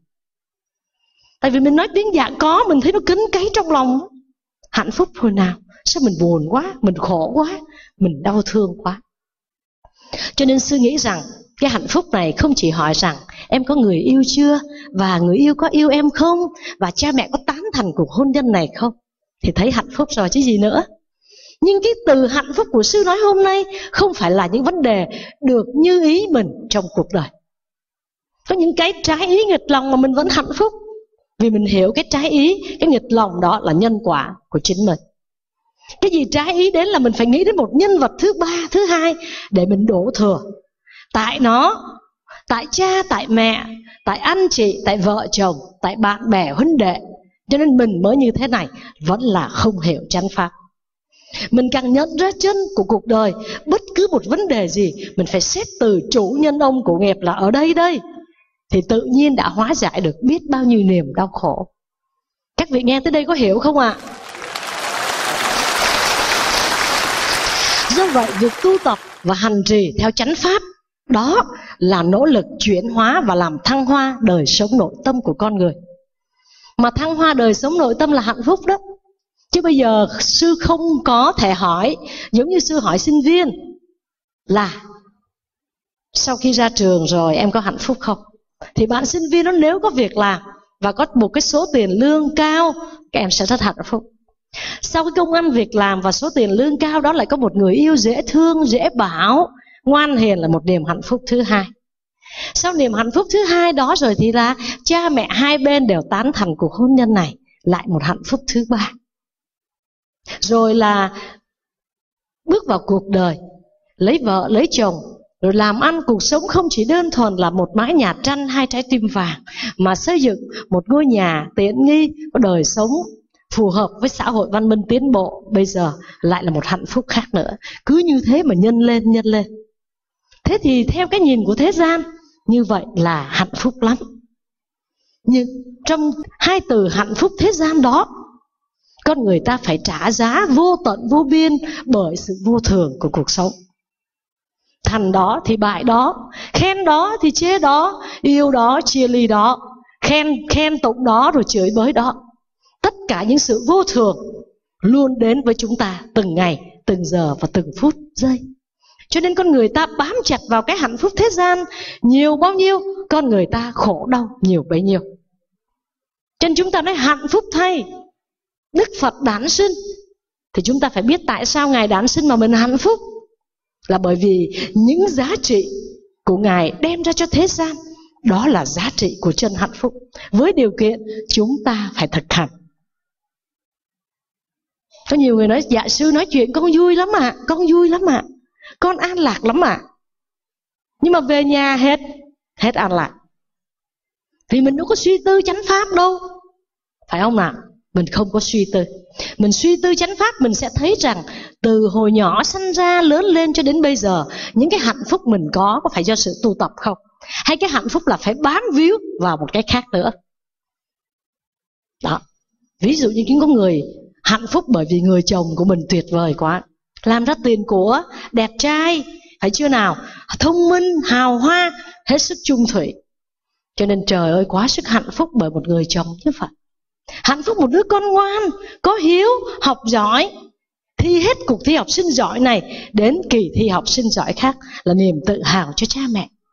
Tại vì mình nói tiếng dạ có, mình thấy nó cấn cấy trong lòng. Hạnh phúc hồi nào? Sao mình buồn quá, mình khổ quá, mình đau thương quá. Cho nên sư nghĩ rằng cái hạnh phúc này không chỉ hỏi rằng em có người yêu chưa, và người yêu có yêu em không, và cha mẹ có tán thành cuộc hôn nhân này không, thì thấy hạnh phúc rồi chứ gì nữa. Nhưng cái từ hạnh phúc của sư nói hôm nay không phải là những vấn đề được như ý mình trong cuộc đời. Có những cái trái ý nghịch lòng mà mình vẫn hạnh phúc, vì mình hiểu cái trái ý, cái nghịch lòng đó là nhân quả của chính mình. Cái gì trái ý đến là mình phải nghĩ đến một nhân vật thứ ba, thứ hai để mình đổ thừa. Tại nó, tại cha, tại mẹ, tại anh chị, tại vợ chồng, tại bạn bè huynh đệ, cho nên mình mới như thế này, vẫn là không hiểu chánh pháp. Mình càng nhận ra chân của cuộc đời, bất cứ một vấn đề gì mình phải xét từ chủ nhân ông của nghiệp là ở đây đây, thì tự nhiên đã hóa giải được biết bao nhiêu niềm đau khổ. Các vị nghe tới đây có hiểu không ạ? Do vậy việc tu tập và hành trì theo chánh pháp, đó là nỗ lực chuyển hóa và làm thăng hoa đời sống nội tâm của con người. Mà thăng hoa đời sống nội tâm là hạnh phúc đó. Chứ bây giờ sư không có thể hỏi, giống như sư hỏi sinh viên là sau khi ra trường rồi em có hạnh phúc không? Thì bạn sinh viên đó nếu có việc làm và có một cái số tiền lương cao, các em sẽ rất hạnh phúc. Sau cái công ăn việc làm và số tiền lương cao đó lại có một người yêu dễ thương, dễ bảo, ngoan hiền là một niềm hạnh phúc thứ hai. Sau niềm hạnh phúc thứ hai đó rồi thì là cha mẹ hai bên đều tán thành cuộc hôn nhân này, lại một hạnh phúc thứ ba. Rồi là bước vào cuộc đời, lấy vợ, lấy chồng, rồi làm ăn cuộc sống không chỉ đơn thuần là một mái nhà tranh, hai trái tim vàng, mà xây dựng một ngôi nhà tiện nghi, có đời sống phù hợp với xã hội văn minh tiến bộ, bây giờ lại là một hạnh phúc khác nữa. Cứ như thế mà nhân lên, nhân lên. Thế thì theo cái nhìn của thế gian, như vậy là hạnh phúc lắm. Nhưng trong hai từ hạnh phúc thế gian đó, con người ta phải trả giá vô tận vô biên bởi sự vô thường của cuộc sống. Thành đó thì bại đó, khen đó thì chê đó, yêu đó, chia ly đó, khen tụng đó rồi chửi bới đó. Tất cả những sự vô thường luôn đến với chúng ta từng ngày, từng giờ và từng phút giây. Cho nên con người ta bám chặt vào cái hạnh phúc thế gian nhiều bao nhiêu, con người ta khổ đau nhiều bấy nhiêu. Cho nên chúng ta nói hạnh phúc thay Đức Phật đản sinh, thì chúng ta phải biết tại sao Ngài đản sinh mà mình hạnh phúc. Là bởi vì những giá trị của Ngài đem ra cho thế gian, đó là giá trị của chân hạnh phúc, với điều kiện chúng ta phải thực hành. Có nhiều người nói dạ sư nói chuyện con vui lắm ạ, con vui lắm ạ, con an lạc lắm ạ. Nhưng mà về nhà hết an lạc. Vì mình đâu có suy tư chánh pháp đâu, phải không nào? Mình không có suy tư. Mình suy tư chánh pháp, mình sẽ thấy rằng từ hồi nhỏ sanh ra lớn lên cho đến bây giờ, những cái hạnh phúc mình có phải do sự tu tập không? Hay cái hạnh phúc là phải bám víu vào một cái khác nữa? Đó. Ví dụ như có người hạnh phúc bởi vì người chồng của mình tuyệt vời quá, làm ra tiền của, đẹp trai, phải chưa nào? Thông minh, hào hoa, hết sức chung thủy. Cho nên trời ơi quá sức hạnh phúc bởi một người chồng như vậy. Hạnh phúc một đứa con ngoan, có hiếu, học giỏi, thi hết cuộc thi học sinh giỏi này đến kỳ thi học sinh giỏi khác, là niềm tự hào cho cha mẹ.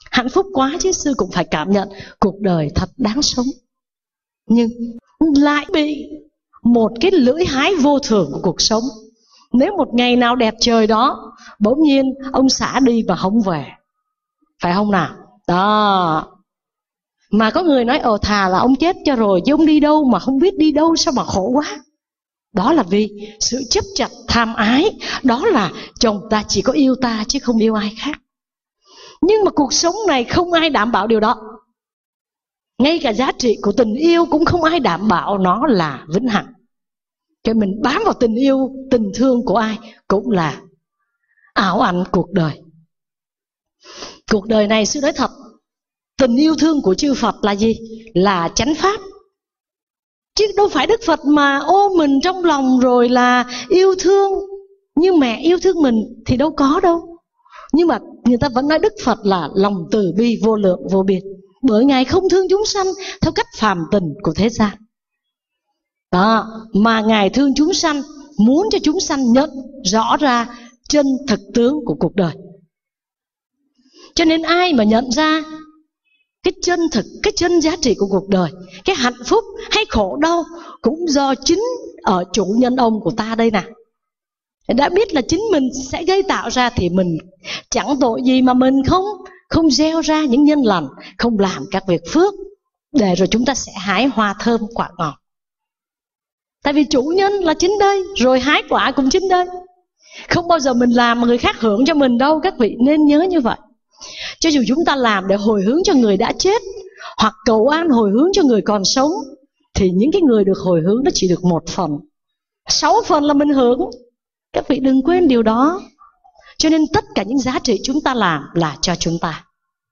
Hạnh phúc quá chứ, sư cũng phải cảm nhận cuộc đời thật đáng sống. Nhưng lại bị một cái lưỡi hái vô thường của cuộc sống. Nếu một ngày nào đẹp trời đó, bỗng nhiên ông xã đi mà không về, phải không nào? Đó. Mà có người nói thà là ông chết cho rồi, chứ ông đi đâu mà không biết đi đâu, sao mà khổ quá. Đó là vì sự chấp chặt tham ái. Đó là chồng ta chỉ có yêu ta chứ không yêu ai khác. Nhưng mà cuộc sống này không ai đảm bảo điều đó. Ngay cả giá trị của tình yêu cũng không ai đảm bảo nó là vĩnh hằng. Cho mình bám vào tình yêu, tình thương của ai cũng là ảo ảnh cuộc đời. Cuộc đời này sư nói thật, tình yêu thương của chư Phật là gì? Là chánh pháp. Chứ đâu phải Đức Phật mà ôm mình trong lòng rồi là yêu thương như mẹ yêu thương mình, thì đâu có đâu. Nhưng mà người ta vẫn nói Đức Phật là lòng từ bi vô lượng vô biên, bởi Ngài không thương chúng sanh theo cách phàm tình của thế gian. Đó, mà Ngài thương chúng sanh, muốn cho chúng sanh nhận rõ ra chân thực tướng của cuộc đời. Cho nên ai mà nhận ra cái chân thực, cái chân giá trị của cuộc đời, cái hạnh phúc hay khổ đau cũng do chính ở chủ nhân ông của ta đây nè. Đã biết là chính mình sẽ gây tạo ra, thì mình chẳng tội gì mà mình không gieo ra những nhân lành, không làm các việc phước, để rồi chúng ta sẽ hái hoa thơm quả ngọt. Tại vì chủ nhân là chính đây, rồi hái quả cũng chính đây. Không bao giờ mình làm mà người khác hưởng cho mình đâu, các vị nên nhớ như vậy. Cho dù chúng ta làm để hồi hướng cho người đã chết, hoặc cầu an hồi hướng cho người còn sống, thì những cái người được hồi hướng nó chỉ được 1 phần, 6 phần là mình hưởng. Các vị đừng quên điều đó. Cho nên tất cả những giá trị chúng ta làm là cho chúng ta.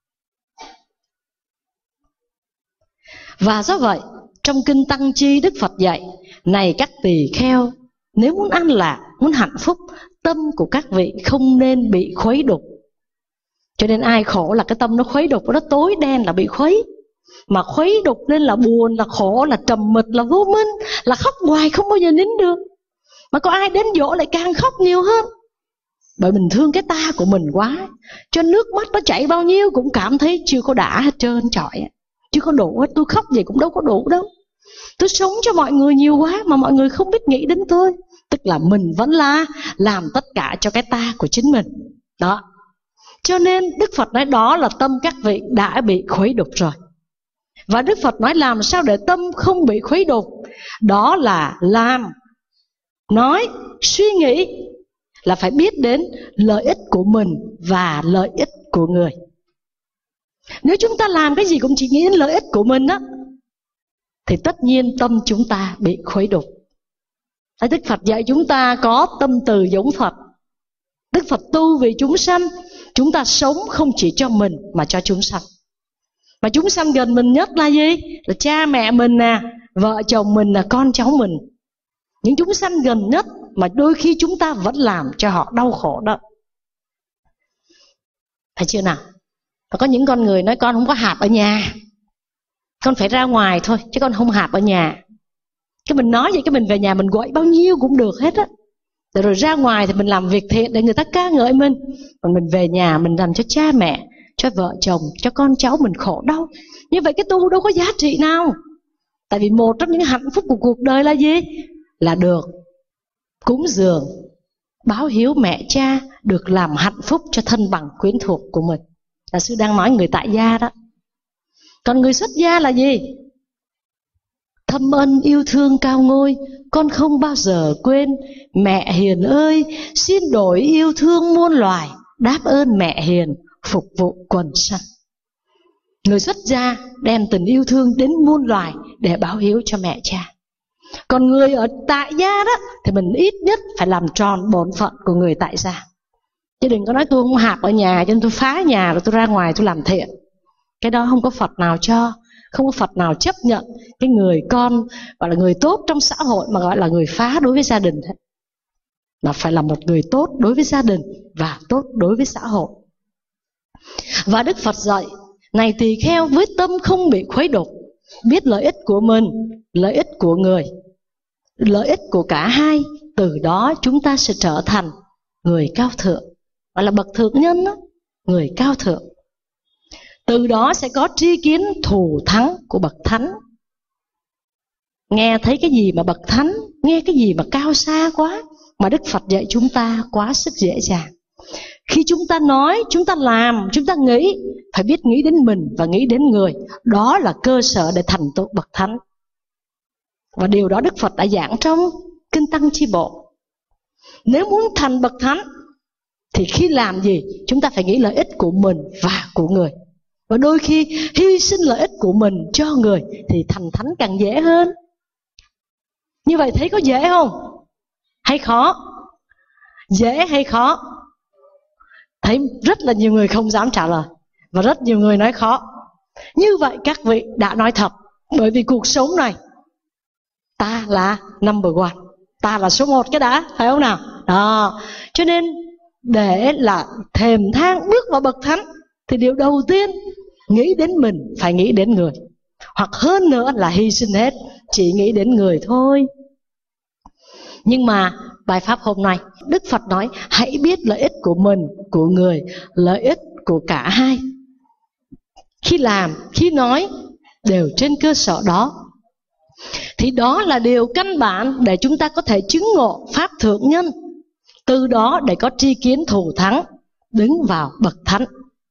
Và do vậy, trong Kinh Tăng Chi, Đức Phật dạy: này các tỳ kheo, nếu muốn an lạc, muốn hạnh phúc, tâm của các vị không nên bị khuấy đục. Cho nên ai khổ là cái tâm nó khuấy đục, nó tối đen là bị khuấy. Mà khuấy đục nên là buồn, là khổ, là trầm mịch, là vô minh, là khóc hoài không bao giờ nín được. Mà có ai đến dỗ lại càng khóc nhiều hơn. Bởi mình thương cái ta của mình quá, cho nước mắt nó chảy bao nhiêu cũng cảm thấy chưa có đã hết trơn trọi, chưa có đủ hết. Tôi khóc vậy cũng đâu có đủ đâu. Tôi sống cho mọi người nhiều quá mà mọi người không biết nghĩ đến tôi. Tức là mình vẫn là làm tất cả cho cái ta của chính mình. Đó. Cho nên Đức Phật nói đó là tâm các vị đã bị khuấy đục rồi. Và Đức Phật nói làm sao để tâm không bị khuấy đục? Đó là làm, nói, suy nghĩ, là phải biết đến lợi ích của mình và lợi ích của người. Nếu chúng ta làm cái gì cũng chỉ nghĩ đến lợi ích của mình á, thì tất nhiên tâm chúng ta bị khuấy đục. Đức Phật dạy chúng ta có tâm từ giống Phật. Đức Phật tu vì chúng sanh. Chúng ta sống không chỉ cho mình mà cho chúng sanh. Mà chúng sanh gần mình nhất là gì? Là cha mẹ mình nè, vợ chồng mình nè, con cháu mình. Những chúng sanh gần nhất mà đôi khi chúng ta vẫn làm cho họ đau khổ đó. Phải chưa nào? Và có những con người nói con không có hạt ở nhà, con phải ra ngoài thôi, chứ con không hạt ở nhà. Cái mình nói vậy, cái mình về nhà mình gọi bao nhiêu cũng được hết á. Rồi ra ngoài thì mình làm việc thiện để người ta ca ngợi mình. Còn mình về nhà mình làm cho cha mẹ, cho vợ chồng, cho con cháu mình khổ đau. Như vậy cái tu đâu có giá trị nào. Tại vì một trong những hạnh phúc của cuộc đời là gì? Là được cúng dường, báo hiếu mẹ cha, được làm hạnh phúc cho thân bằng quyến thuộc của mình. Là sư đang nói người tại gia đó. Còn người xuất gia là gì? Thâm ân yêu thương cao ngôi, con không bao giờ quên. Mẹ hiền ơi, xin đổi yêu thương muôn loài, đáp ơn mẹ hiền, phục vụ quần sanh. Người xuất gia đem tình yêu thương đến muôn loài để báo hiếu cho mẹ cha. Còn người ở tại gia đó thì mình ít nhất phải làm tròn bổn phận của người tại gia. Chứ đừng có nói tôi không hạp ở nhà cho nên tôi phá nhà rồi tôi ra ngoài tôi làm thiện. Cái đó không có Phật nào cho. Không có Phật nào chấp nhận cái người con gọi là người tốt trong xã hội mà gọi là người phá đối với gia đình hết. Mà phải là một người tốt đối với gia đình và tốt đối với xã hội. Và Đức Phật dạy: này tỳ kheo, với tâm không bị khuấy đục, biết lợi ích của mình, lợi ích của người, lợi ích của cả hai, từ đó chúng ta sẽ trở thành người cao thượng, gọi là bậc thượng nhân đó, người cao thượng. từ đó sẽ có tri kiến thù thắng của bậc thánh. Nghe thấy cái gì mà bậc thánh, nghe cái gì mà cao xa quá, mà Đức Phật dạy chúng ta quá sức dễ dàng. Khi chúng ta nói, chúng ta làm, chúng ta nghĩ, phải biết nghĩ đến mình và nghĩ đến người. Đó là cơ sở để thành tựu bậc thánh. Và điều đó Đức Phật đã giảng trong Kinh Tăng Chi Bộ. Nếu muốn thành bậc thánh thì khi làm gì chúng ta phải nghĩ lợi ích của mình và của người. Và đôi khi hy sinh lợi ích của mình cho người thì thành thánh càng dễ hơn. Như vậy thấy có dễ không? Hay khó? Dễ hay khó? Thấy rất là nhiều người không dám trả lời, và rất nhiều người nói khó. Như vậy các vị đã nói thật. Bởi vì cuộc sống này ta là number one, ta là số 1 cái đã, phải không nào? Đó. Cho nên để là thèm thang bước vào bậc thánh thì điều đầu tiên nghĩ đến mình phải nghĩ đến người. Hoặc hơn nữa là hy sinh hết, chỉ nghĩ đến người thôi. Nhưng mà bài pháp hôm nay Đức Phật nói hãy biết lợi ích của mình, của người, lợi ích của cả hai. Khi làm, khi nói đều trên cơ sở đó. Thì đó là điều căn bản để chúng ta có thể chứng ngộ pháp thượng nhân. Từ đó để có tri kiến thù thắng, đứng vào bậc thánh.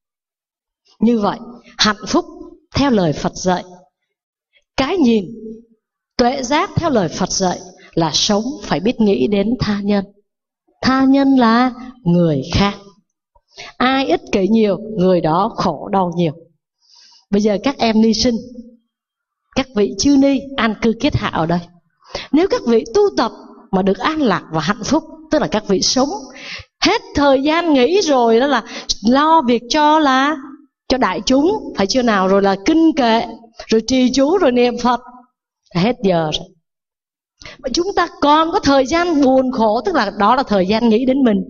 Như vậy hạnh phúc theo lời Phật dạy, cái nhìn tuệ giác theo lời Phật dạy là sống phải biết nghĩ đến tha nhân. Tha nhân là người khác. Ai ích kỷ nhiều, người đó khổ đau nhiều. Bây giờ các em ni sinh, các vị chư ni an cư kiết hạ ở đây, nếu các vị tu tập mà được an lạc và hạnh phúc, tức là các vị sống hết thời gian nghỉ rồi, đó là lo việc cho đại chúng, phải chưa nào? Rồi là kinh kệ, rồi trì chú, rồi niệm Phật, hết giờ rồi. Mà chúng ta còn có thời gian buồn khổ, tức là đó là thời gian nghĩ đến mình.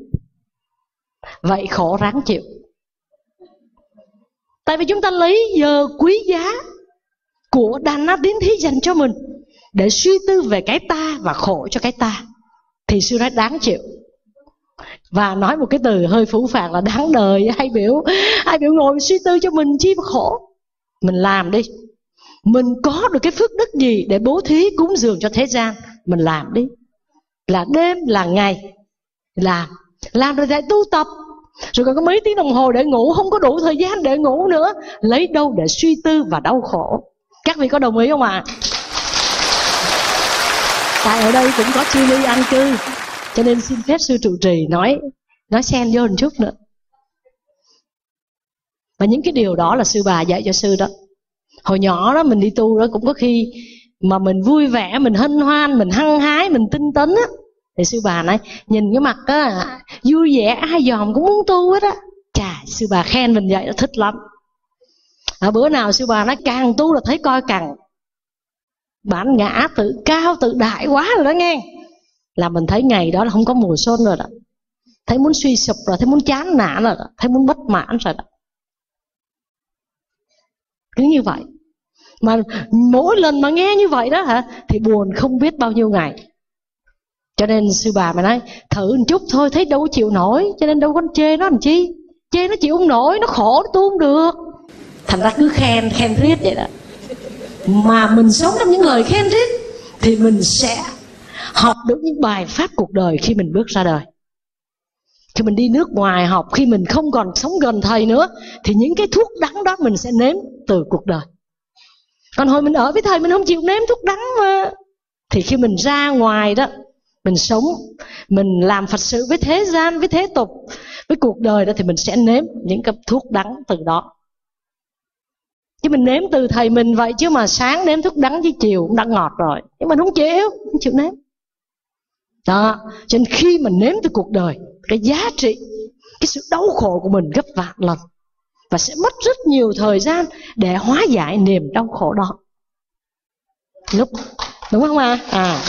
Vậy khổ ráng chịu. Tại vì chúng ta lấy giờ quý giá của đàn na tín thí dành cho mình để suy tư về cái ta và khổ cho cái ta, thì sư nói đáng chịu. Và nói một cái từ hơi phũ phàng là đáng đời. Ai biểu ngồi suy tư cho mình chi mà khổ. Mình làm đi. Mình có được cái phước đức gì để bố thí cúng dường cho thế gian, mình làm đi. Là đêm là ngày làm rồi lại tu tập. Rồi còn có mấy tiếng đồng hồ để ngủ, không có đủ thời gian để ngủ nữa, lấy đâu để suy tư và đau khổ. Các vị có đồng ý không ạ? Tại ở đây cũng có chư ni an cư, cho nên xin phép sư trụ trì nói xen vô một chút nữa. Và những cái điều đó là sư bà dạy cho sư đó. Hồi nhỏ đó mình đi tu đó, cũng có khi mà mình vui vẻ, mình hân hoan, mình hăng hái, mình tinh tấn á, thì sư bà nói nhìn cái mặt á vui vẻ, ai dòm cũng muốn tu hết á. Chà, sư bà khen mình vậy, nó thích lắm. Bữa nào sư bà nói càng tu là thấy coi càng bản ngã, tự cao tự đại quá rồi đó nghe. Là mình thấy ngày đó là không có mùa xuân rồi đó, thấy muốn suy sụp rồi, thấy muốn chán nản rồi đó, thấy muốn bất mãn rồi đó. Cứ như vậy. Mà mỗi lần mà nghe như vậy đó thì buồn không biết bao nhiêu ngày. Cho nên sư bà mới nói thử một chút thôi, thấy đâu chịu nổi, cho nên đâu có chê nó làm chi. Chê nó chịu không nổi, nó khổ, nó tu không được. Thành ra cứ khen riết vậy đó. Mà mình sống trong những lời khen riết thì mình sẽ học được những bài pháp cuộc đời khi mình bước ra đời. Khi mình đi nước ngoài học, khi mình không còn sống gần thầy nữa, thì những cái thuốc đắng đó mình sẽ nếm từ cuộc đời. Còn hồi mình ở với thầy mình không chịu nếm thuốc đắng mà. Thì khi mình ra ngoài đó, mình sống, mình làm Phật sự với thế gian, với thế tục, với cuộc đời đó, thì mình sẽ nếm những cái thuốc đắng từ đó. Chứ mình nếm từ thầy mình vậy, chứ mà sáng nếm thuốc đắng chứ chiều cũng đã ngọt rồi. Nhưng mình không chịu nếm. Đó, cho nên khi mình nếm từ cuộc đời, cái giá trị, cái sự đau khổ của mình gấp vạn lần. Và sẽ mất rất nhiều thời gian để hóa giải niềm đau khổ đó. Đúng không ạ?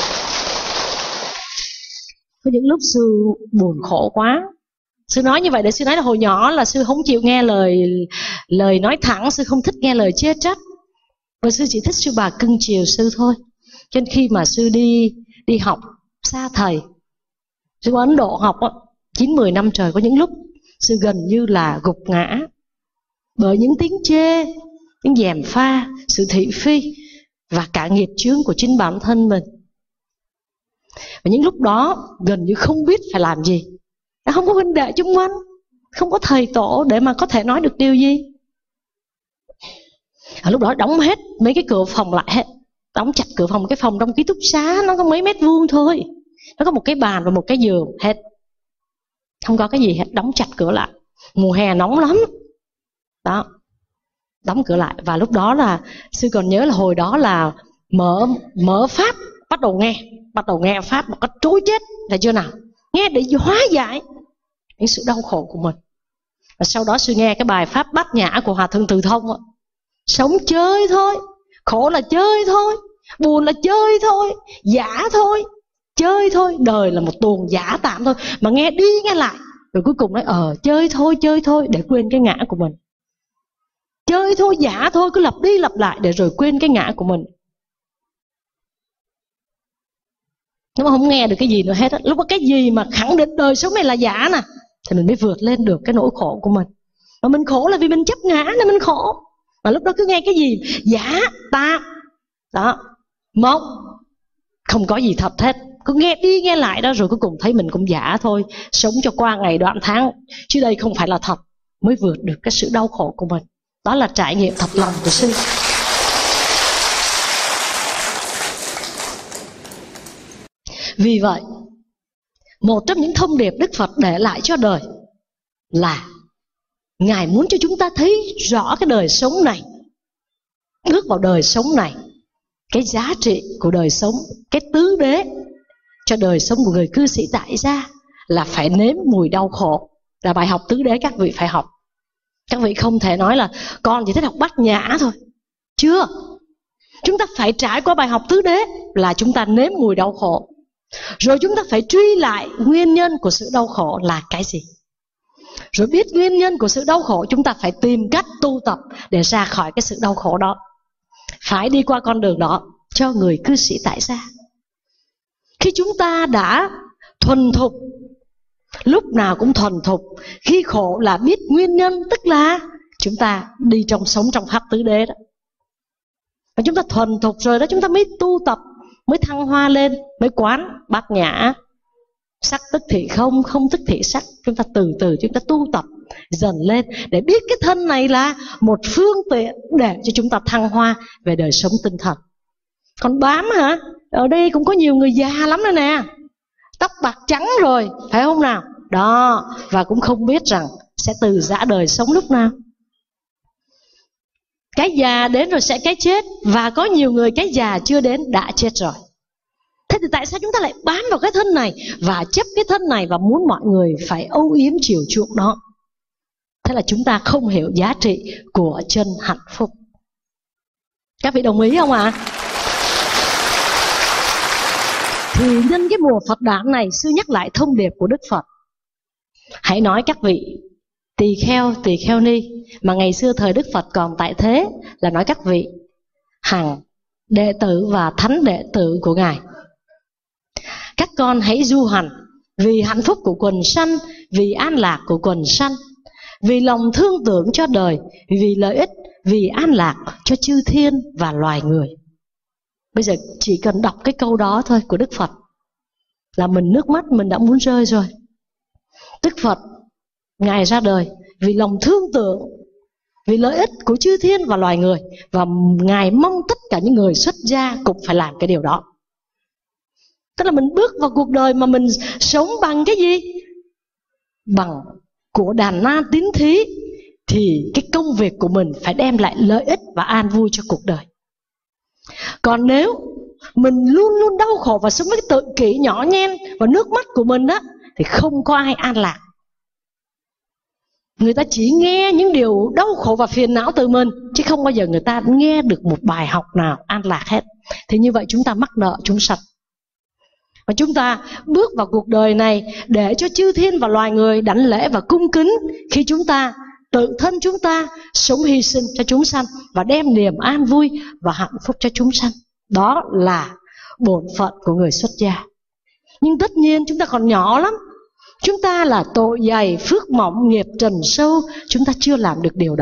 Có những lúc sư buồn khổ quá. Sư nói như vậy để sư nói là hồi nhỏ là sư không chịu nghe lời nói thẳng, sư không thích nghe lời chê trách. Và sư chỉ thích sư bà cưng chiều sư thôi. Cho nên khi mà sư đi học xa thầy, sư ở Ấn Độ học 9-10 năm trời, có những lúc sư gần như là gục ngã. bởi những tiếng chê, những gièm pha, sự thị phi và cả nghiệp chướng của chính bản thân mình. Và những lúc đó gần như không biết phải làm gì. Không có huynh đệ chung quanh, không có thầy tổ để mà có thể nói được điều gì. Ở lúc đó đóng hết mấy cái cửa phòng lại hết. Đóng chặt cửa phòng. Cái phòng trong ký túc xá nó có mấy mét vuông thôi, nó có một cái bàn và một cái giường hết, không có cái gì hết. Đóng chặt cửa lại. Mùa hè nóng lắm đó, đóng cửa lại. Và lúc đó là sư còn nhớ là hồi đó là mở pháp, bắt đầu nghe pháp một cách trối chết, là chưa nào? Nghe để hóa giải những sự đau khổ của mình. Và sau đó sư nghe cái bài pháp Bát Nhã của Hòa Thượng Từ Thông. Sống chơi thôi, khổ là chơi thôi, buồn là chơi thôi, giả thôi, chơi thôi. Đời là một tuồng giả tạm thôi, mà nghe đi nghe lại. Rồi cuối cùng nói chơi thôi để quên cái ngã của mình. Chơi thôi, giả thôi, cứ lặp đi lặp lại để rồi quên cái ngã của mình. Nếu mà không nghe được cái gì nữa hết, lúc đó cái gì mà khẳng định đời sống này là giả nè, thì mình mới vượt lên được cái nỗi khổ của mình. Mà mình khổ là vì mình chấp ngã nên mình khổ. Mà lúc đó cứ nghe cái gì giả tạm đó, mộng, không có gì thật hết. Cứ nghe đi nghe lại đó, rồi cuối cùng thấy mình cũng giả thôi, sống cho qua ngày đoạn tháng, chứ đây không phải là thật, mới vượt được cái sự đau khổ của mình. Đó là trải nghiệm thật lòng của sư. Vì vậy, một trong những thông điệp Đức Phật để lại cho đời là Ngài muốn cho chúng ta thấy rõ cái đời sống này, bước vào đời sống này, cái giá trị của đời sống, cái tứ đế cho đời sống của người cư sĩ tại gia là phải nếm mùi đau khổ. Là bài học tứ đế các vị phải học. Các vị không thể nói là con chỉ thích học Bát Nhã thôi. Chưa. Chúng ta phải trải qua bài học tứ đế là chúng ta nếm mùi đau khổ. Rồi chúng ta phải truy lại nguyên nhân của sự đau khổ là cái gì. Rồi biết nguyên nhân của sự đau khổ, chúng ta phải tìm cách tu tập để ra khỏi cái sự đau khổ đó. Phải đi qua con đường đó cho người cư sĩ tại gia. Khi chúng ta đã thuần thục, lúc nào cũng thuần thục, khi khổ là biết nguyên nhân, tức là chúng ta đi sống trong pháp tứ đế đó. Và chúng ta thuần thục rồi đó, chúng ta mới tu tập, mới thăng hoa lên, mới quán Bát Nhã. Sắc tức thị không, không tức thị sắc. Chúng ta từ từ chúng ta tu tập dần lên để biết cái thân này là một phương tiện để cho chúng ta thăng hoa về đời sống tinh thần. Còn bám hả? Ở đây cũng có nhiều người già lắm rồi nè, tóc bạc trắng rồi, phải không nào? Đó, và cũng không biết rằng sẽ từ giã đời sống lúc nào. Cái già đến rồi sẽ cái chết. Và có nhiều người cái già chưa đến đã chết rồi. Thế thì tại sao chúng ta lại bám vào cái thân này và chấp cái thân này và muốn mọi người phải âu yếm chiều chuộng nó? Thế là chúng ta không hiểu giá trị của chân hạnh phúc. Các vị đồng ý không ạ? Thì nhân cái mùa Phật đản này, sư nhắc lại thông điệp của Đức Phật. Hãy nói các vị tỳ kheo ni, mà ngày xưa thời Đức Phật còn tại thế là nói các vị hằng đệ tử và thánh đệ tử của Ngài. Các con hãy du hành vì hạnh phúc của quần sanh, vì an lạc của quần sanh, vì lòng thương tưởng cho đời, vì lợi ích, vì an lạc cho chư thiên và loài người. Bây giờ chỉ cần đọc cái câu đó thôi của Đức Phật là nước mắt mình đã muốn rơi rồi. Đức Phật Ngài ra đời vì lòng thương tưởng, vì lợi ích của chư thiên và loài người. Và Ngài mong tất cả những người xuất gia cũng phải làm cái điều đó. Tức là mình bước vào cuộc đời mà mình sống bằng cái gì? Bằng của đàn na tín thí. Thì cái công việc của mình phải đem lại lợi ích và an vui cho cuộc đời. Còn nếu mình luôn luôn đau khổ và sống với cái tự kỷ nhỏ nhen và nước mắt của mình á, thì không có ai an lạc. Người ta chỉ nghe những điều đau khổ và phiền não từ mình, chứ không bao giờ người ta nghe được một bài học nào an lạc hết. Thì như vậy chúng ta mắc nợ chúng sanh. Và chúng ta bước vào cuộc đời này để cho chư thiên và loài người đảnh lễ và cung kính khi chúng ta tự thân chúng ta sống hy sinh cho chúng sanh và đem niềm an vui và hạnh phúc cho chúng sanh. Đó là bổn phận của người xuất gia. Nhưng tất nhiên chúng ta còn nhỏ lắm. Chúng ta là tội dày, phước mỏng, nghiệp trần sâu. Chúng ta chưa làm được điều đó.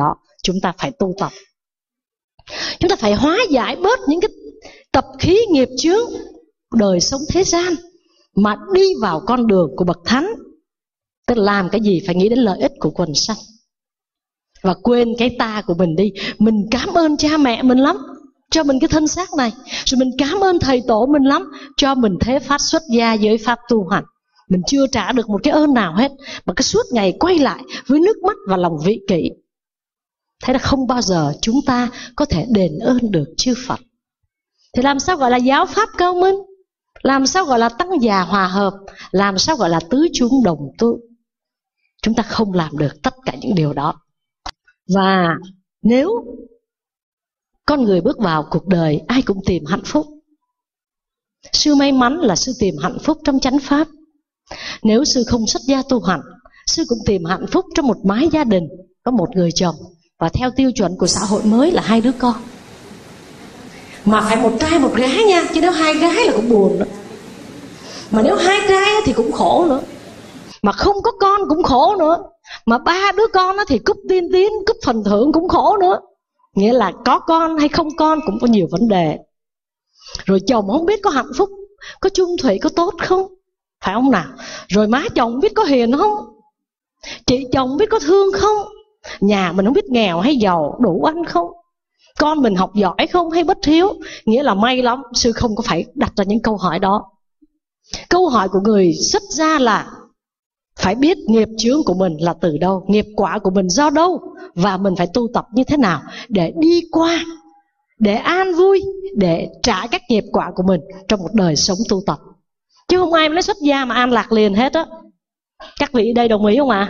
chúng ta phải tu tập. Chúng ta phải hóa giải bớt những cái tập khí nghiệp chướng đời sống thế gian, mà đi vào con đường của bậc thánh. Tức là làm cái gì phải nghĩ đến lợi ích của quần sanh, và quên cái ta của mình đi. Mình cảm ơn cha mẹ mình lắm, cho mình cái thân xác này. Rồi mình cảm ơn thầy tổ mình lắm, cho mình thế phát xuất gia giới pháp tu hành. Mình chưa trả được một cái ơn nào hết, mà cái suốt ngày quay lại với nước mắt và lòng vị kỷ. Thế là không bao giờ chúng ta có thể đền ơn được chư Phật. Thì làm sao gọi là giáo pháp cao minh? Làm sao gọi là tăng già hòa hợp? Làm sao gọi là tứ chúng đồng tu? Chúng ta không làm được tất cả những điều đó. Và nếu con người bước vào cuộc đời ai cũng tìm hạnh phúc, sư may mắn là sư tìm hạnh phúc trong chánh pháp. Nếu sư không xuất gia tu hành, sư cũng tìm hạnh phúc trong một mái gia đình, có một người chồng, và theo tiêu chuẩn của xã hội mới là 2 đứa con. Mà phải một trai một gái nha, chứ nếu 2 gái là cũng buồn nữa. Mà nếu 2 trai thì cũng khổ nữa. Mà không có con cũng khổ nữa. Mà 3 đứa con thì cúp tiên tiến, cúp phần thưởng cũng khổ nữa. Nghĩa là có con hay không con cũng có nhiều vấn đề. Rồi chồng không biết có hạnh phúc, có chung thủy, có tốt không, phải không nào? Rồi má chồng biết có hiền không, chị chồng biết có thương không, nhà mình không biết nghèo hay giàu, đủ ăn không, con mình học giỏi không hay bất hiếu. Nghĩa là may lắm sư không có phải đặt ra những câu hỏi đó. Câu hỏi của người xuất gia là phải biết nghiệp chướng của mình là từ đâu, nghiệp quả của mình do đâu, và mình phải tu tập như thế nào để đi qua, để an vui, để trả các nghiệp quả của mình trong một đời sống tu tập. Chứ không ai lấy xuất gia mà an lạc liền hết á. Các vị đây đồng ý không ạ?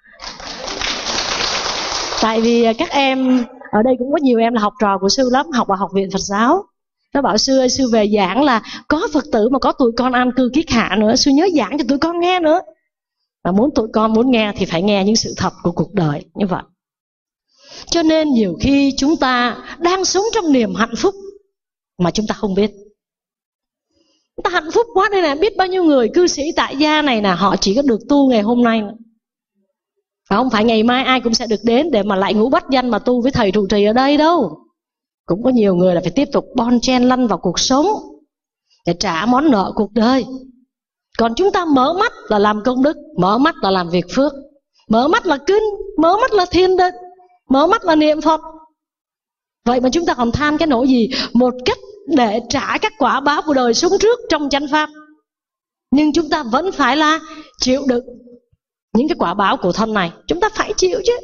Tại vì các em ở đây cũng có nhiều em là học trò của sư lắm, học ở Học viện Phật giáo. Nó bảo sư ơi, sư về giảng là có Phật tử mà có tụi con an cư kiết hạ nữa, sư nhớ giảng cho tụi con nghe nữa. Và tụi con muốn nghe thì phải nghe những sự thật của cuộc đời như vậy. Cho nên nhiều khi chúng ta đang sống trong niềm hạnh phúc mà chúng ta không biết. Chúng ta hạnh phúc quá đây nè, biết bao nhiêu người cư sĩ tại gia này nè, họ chỉ có được tu ngày hôm nay. Không phải ngày mai ai cũng sẽ được đến để mà lại ngũ bát danh mà tu với thầy trụ trì ở đây đâu. Cũng có nhiều người là phải tiếp tục bon chen lăn vào cuộc sống để trả món nợ cuộc đời. Còn chúng ta mở mắt là làm công đức, mở mắt là làm việc phước, mở mắt là kinh, mở mắt là thiền định, mở mắt là niệm Phật. Vậy mà chúng ta còn than cái nỗi gì? Một cách để trả các quả báo của đời sống trước trong chánh pháp. Nhưng chúng ta vẫn phải là chịu đựng những cái quả báo của thân này. Chúng ta phải chịu chứ.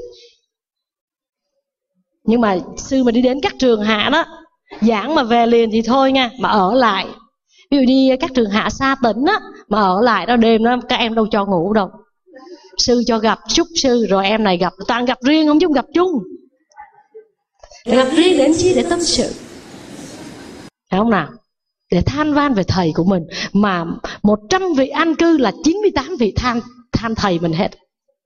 Nhưng mà sư mà đi đến các trường hạ đó, giảng mà về liền thì thôi nha, mà ở lại, ví dụ đi các trường hạ xa tỉnh á, mà ở lại đó đêm đó các em đâu cho ngủ đâu. Sư cho gặp chúc sư, rồi em này gặp, toàn gặp riêng không chứ không gặp chung. Gặp riêng đến chi? Để tâm sự, phải không nào? Để than van về thầy của mình. Mà 100 vị an cư là 98 vị than thầy mình hết.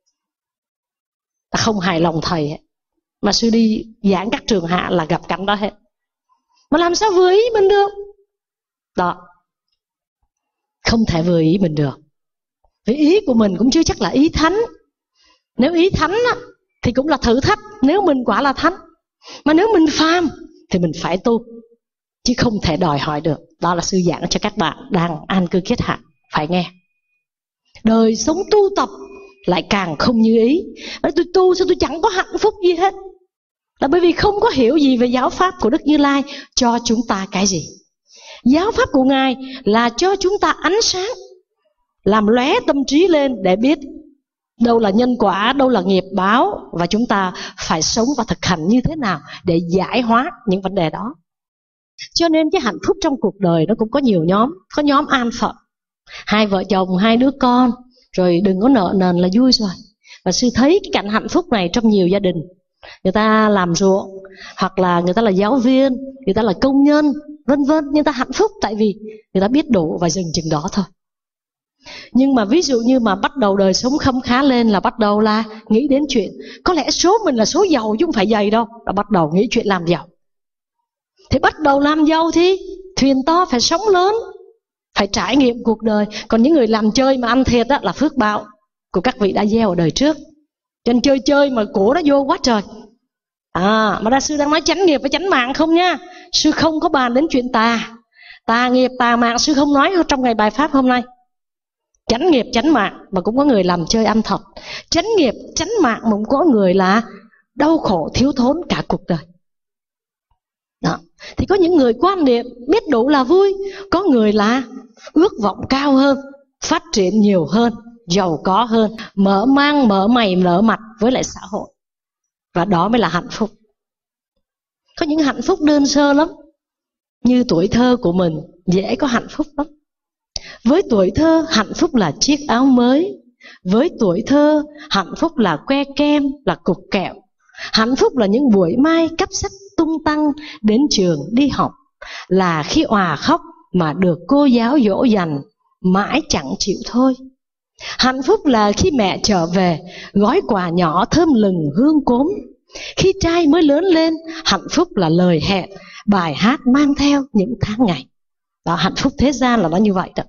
Ta không hài lòng thầy hết. Mà sư đi giảng các trường hạ là gặp cảnh đó hết. Mà làm sao vừa ý mình được? Đó, không thể vừa ý mình được. Vì ý của mình cũng chưa chắc là ý thánh. Nếu ý thánh á, thì cũng là thử thách, nếu mình quả là thánh. Mà nếu mình phàm thì mình phải tu, chứ không thể đòi hỏi được. Đó là sư giảng cho các bạn đang an cư kiết hạ phải nghe. Đời sống tu tập lại càng không như ý. Tôi tu sao tôi chẳng có hạnh phúc gì hết? Là bởi vì không có hiểu gì về giáo pháp của Đức Như Lai cho chúng ta cái gì. Giáo pháp của Ngài là cho chúng ta ánh sáng, làm lóe tâm trí lên để biết đâu là nhân quả, đâu là nghiệp báo, và chúng ta phải sống và thực hành như thế nào để giải hóa những vấn đề đó. Cho nên cái hạnh phúc trong cuộc đời nó cũng có nhiều nhóm. Có nhóm an phận, 2 vợ chồng 2 đứa con, rồi đừng có nợ nần là vui rồi. Và sư thấy cái cảnh hạnh phúc này trong nhiều gia đình. Người ta làm ruộng, hoặc là người ta là giáo viên, người ta là công nhân, vân vân. Nhưng ta hạnh phúc tại vì người ta biết đủ và dừng chừng đó thôi. Nhưng mà ví dụ như mà bắt đầu đời sống khấm khá lên là bắt đầu là nghĩ đến chuyện có lẽ số mình là số giàu chứ không phải dày đâu, là bắt đầu nghĩ chuyện làm giàu. Thì bắt đầu làm giàu thì thuyền to phải sóng lớn, phải trải nghiệm cuộc đời. Còn những người làm chơi mà ăn thiệt đó là phước báo của các vị đã gieo ở đời trước. Cho nên chơi mà của nó vô quá trời. Mà ra sư đang nói chánh nghiệp với chánh mạng không nha. Sư không có bàn đến chuyện tà nghiệp, tà mạng sư không nói trong ngày bài pháp hôm nay. Chánh nghiệp, chánh mạng mà cũng có người làm chơi ăn thật. Chánh nghiệp, chánh mạng mà cũng có người là đau khổ thiếu thốn cả cuộc đời. Đó. Thì có những người quan niệm biết đủ là vui, có người là ước vọng cao hơn, phát triển nhiều hơn, giàu có hơn, mở mang, mở mày, mở mặt với lại xã hội. Và đó mới là hạnh phúc. Có những hạnh phúc đơn sơ lắm. Như tuổi thơ của mình dễ có hạnh phúc lắm. Với tuổi thơ, hạnh phúc là chiếc áo mới. Với tuổi thơ, hạnh phúc là que kem, là cục kẹo. Hạnh phúc là những buổi mai cắp sách tung tăng đến trường đi học. Là khi òa khóc mà được cô giáo dỗ dành, mãi chẳng chịu thôi. Hạnh phúc là khi mẹ trở về, gói quà nhỏ thơm lừng hương cốm. Khi trai mới lớn lên, hạnh phúc là lời hẹn, bài hát mang theo những tháng ngày. Đó, hạnh phúc thế gian là nó như vậy đó.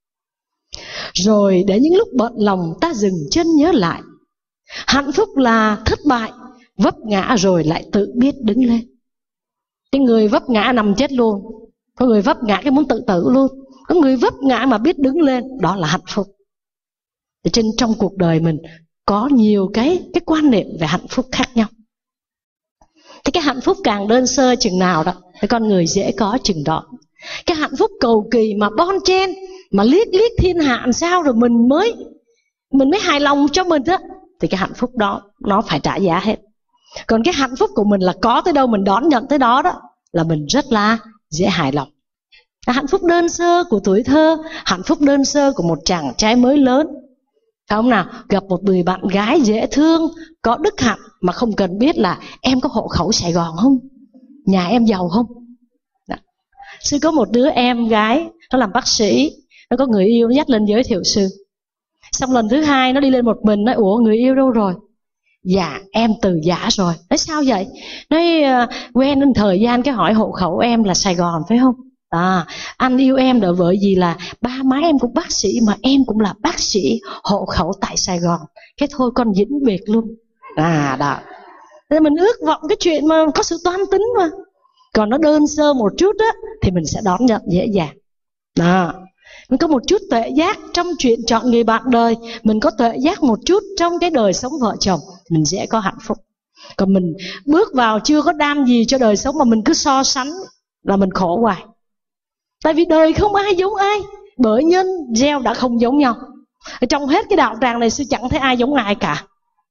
Rồi đến những lúc bận lòng ta dừng chân nhớ lại. Hạnh phúc là thất bại, vấp ngã rồi lại tự biết đứng lên. Cái người vấp ngã nằm chết luôn, có người vấp ngã cái muốn tự tử luôn, có người vấp ngã mà biết đứng lên, đó là hạnh phúc. Thì trong cuộc đời mình có nhiều cái quan niệm về hạnh phúc khác nhau. Thì cái hạnh phúc càng đơn sơ chừng nào đó thì con người dễ có chừng đó. Cái hạnh phúc cầu kỳ mà bon chen, mà liếc thiên hạ làm sao rồi mình mới hài lòng cho mình đó, thì cái hạnh phúc đó nó phải trả giá hết. Còn cái hạnh phúc của mình là có tới đâu mình đón nhận tới đó đó, là mình rất là dễ hài lòng. Hạnh phúc đơn sơ của tuổi thơ, hạnh phúc đơn sơ của một chàng trai mới lớn. Phải không nào? Gặp một người bạn gái dễ thương, có đức hạnh mà không cần biết là em có hộ khẩu Sài Gòn không, nhà em giàu không. Đó. Sư có một đứa em gái, nó làm bác sĩ, nó có người yêu, nó dắt lên giới thiệu sư. Xong lần thứ hai nó đi lên một mình, nói ủa người yêu đâu rồi? Dạ em từ giã rồi. Nói sao vậy? Nói quen đến thời gian cái hỏi hộ khẩu em là Sài Gòn phải không? Anh yêu em đợi vợ gì là ba má em cũng bác sĩ mà em cũng là bác sĩ, hộ khẩu tại Sài Gòn. Cái thôi con vĩnh biệt luôn. Đó. Nên mình ước vọng cái chuyện mà có sự toan tính mà. Còn nó đơn sơ một chút á thì mình sẽ đón nhận dễ dàng. Đó. Mình có một chút tuệ giác trong chuyện chọn người bạn đời, mình có tuệ giác một chút trong cái đời sống vợ chồng, mình dễ có hạnh phúc. Còn mình bước vào chưa có đam gì cho đời sống mà mình cứ so sánh là mình khổ hoài. Tại vì đời không ai giống ai, bởi nhân gieo đã không giống nhau. Ở trong hết cái đạo tràng này sư chẳng thấy ai giống ai cả.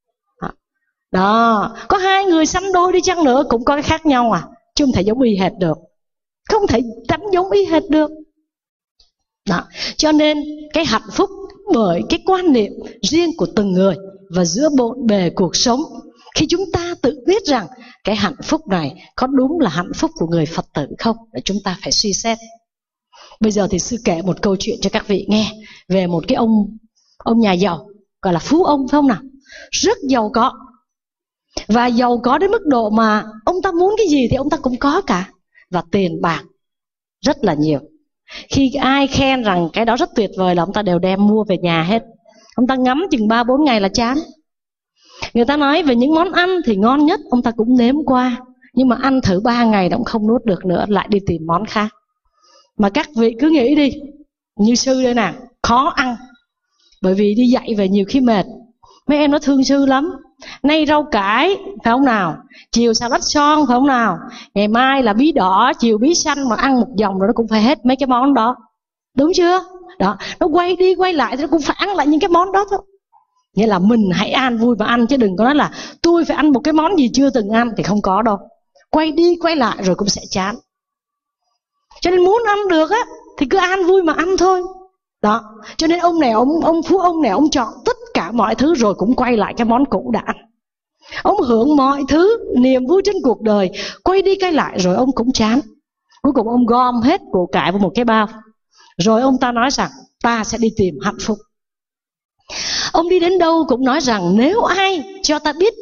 Đó, có hai người sanh đôi đi chăng nữa cũng có cái khác nhau chứ không thể giống y hệt được. Không thể tránh giống y hệt được. Đó. Cho nên cái hạnh phúc bởi cái quan niệm riêng của từng người và giữa bộn bề cuộc sống, khi chúng ta tự biết rằng cái hạnh phúc này có đúng là hạnh phúc của người Phật tử không, để chúng ta phải suy xét. Bây giờ thì sư kể một câu chuyện cho các vị nghe về một cái ông nhà giàu, gọi là phú ông phải không nào? Rất giàu có. Và giàu có đến mức độ mà ông ta muốn cái gì thì ông ta cũng có cả. Và tiền bạc rất là nhiều. Khi ai khen rằng cái đó rất tuyệt vời là ông ta đều đem mua về nhà hết. Ông ta ngắm chừng 3-4 ngày là chán. Người ta nói về những món ăn thì ngon nhất, ông ta cũng nếm qua. Nhưng mà ăn thử 3 ngày đã không nuốt được nữa, lại đi tìm món khác. Mà các vị cứ nghĩ đi, như sư đây nè, khó ăn. Bởi vì đi dạy về nhiều khi mệt. Mấy em nó thương sư lắm. Nay rau cải, phải không nào? Chiều salad son, phải không nào? Ngày mai là bí đỏ, chiều bí xanh, mà ăn một vòng rồi nó cũng phải hết mấy cái món đó. Đúng chưa? Đó, nó quay đi quay lại thì nó cũng phải ăn lại những cái món đó thôi. Nghĩa là mình hãy an vui mà ăn, chứ đừng có nói là tôi phải ăn một cái món gì chưa từng ăn, thì không có đâu. Quay đi quay lại rồi cũng sẽ chán. Cho nên muốn ăn được á thì cứ an vui mà ăn thôi. Đó, cho nên ông này, ông phú ông này, ông chọn tất cả mọi thứ rồi cũng quay lại cái món cũ đã ăn. Ông hưởng mọi thứ, niềm vui trên cuộc đời, quay đi quay lại rồi ông cũng chán. Cuối cùng ông gom hết của cải vào một cái bao. Rồi ông ta nói rằng ta sẽ đi tìm hạnh phúc. Ông đi đến đâu cũng nói rằng nếu ai cho ta biết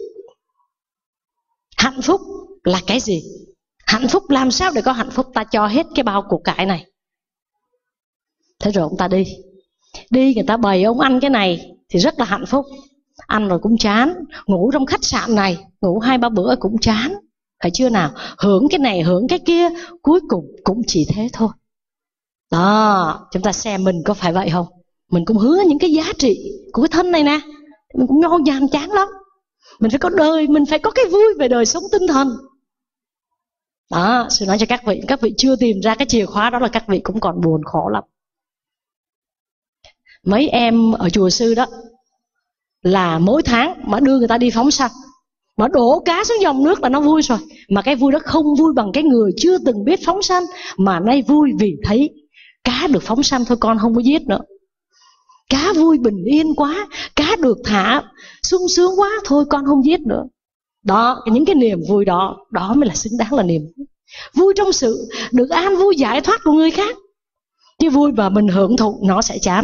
hạnh phúc là cái gì, hạnh phúc làm sao để có hạnh phúc, ta cho hết cái bao của cải này. Thế rồi ông ta đi. Đi người ta bày ông ăn cái này thì rất là hạnh phúc. Ăn rồi cũng chán. Ngủ trong khách sạn này, ngủ 2-3 bữa cũng chán. phải chưa nào? Hưởng cái này hưởng cái kia, cuối cùng cũng chỉ thế thôi. Đó, chúng ta xem mình có phải vậy không? Mình cũng hứa những cái giá trị của cái thân này nè, mình cũng nhàm chán lắm. Mình phải có đời, mình phải có cái vui về đời sống tinh thần. Đó, sư nói cho các vị chưa tìm ra cái chìa khóa đó là các vị cũng còn buồn khổ lắm. Mấy em ở chùa sư đó là mỗi tháng mà đưa người ta đi phóng sanh, mà đổ cá xuống dòng nước là nó vui rồi. Mà cái vui đó không vui bằng cái người chưa từng biết phóng sanh, mà nay vui vì thấy cá được phóng sanh thôi, con không có giết nữa. Cá vui bình yên quá, cá được thả sung sướng quá, thôi con không giết nữa. Đó, những cái niềm vui đó, đó mới là xứng đáng là niềm vui trong sự được an vui giải thoát của người khác. Chứ vui mà mình hưởng thụ nó sẽ chán.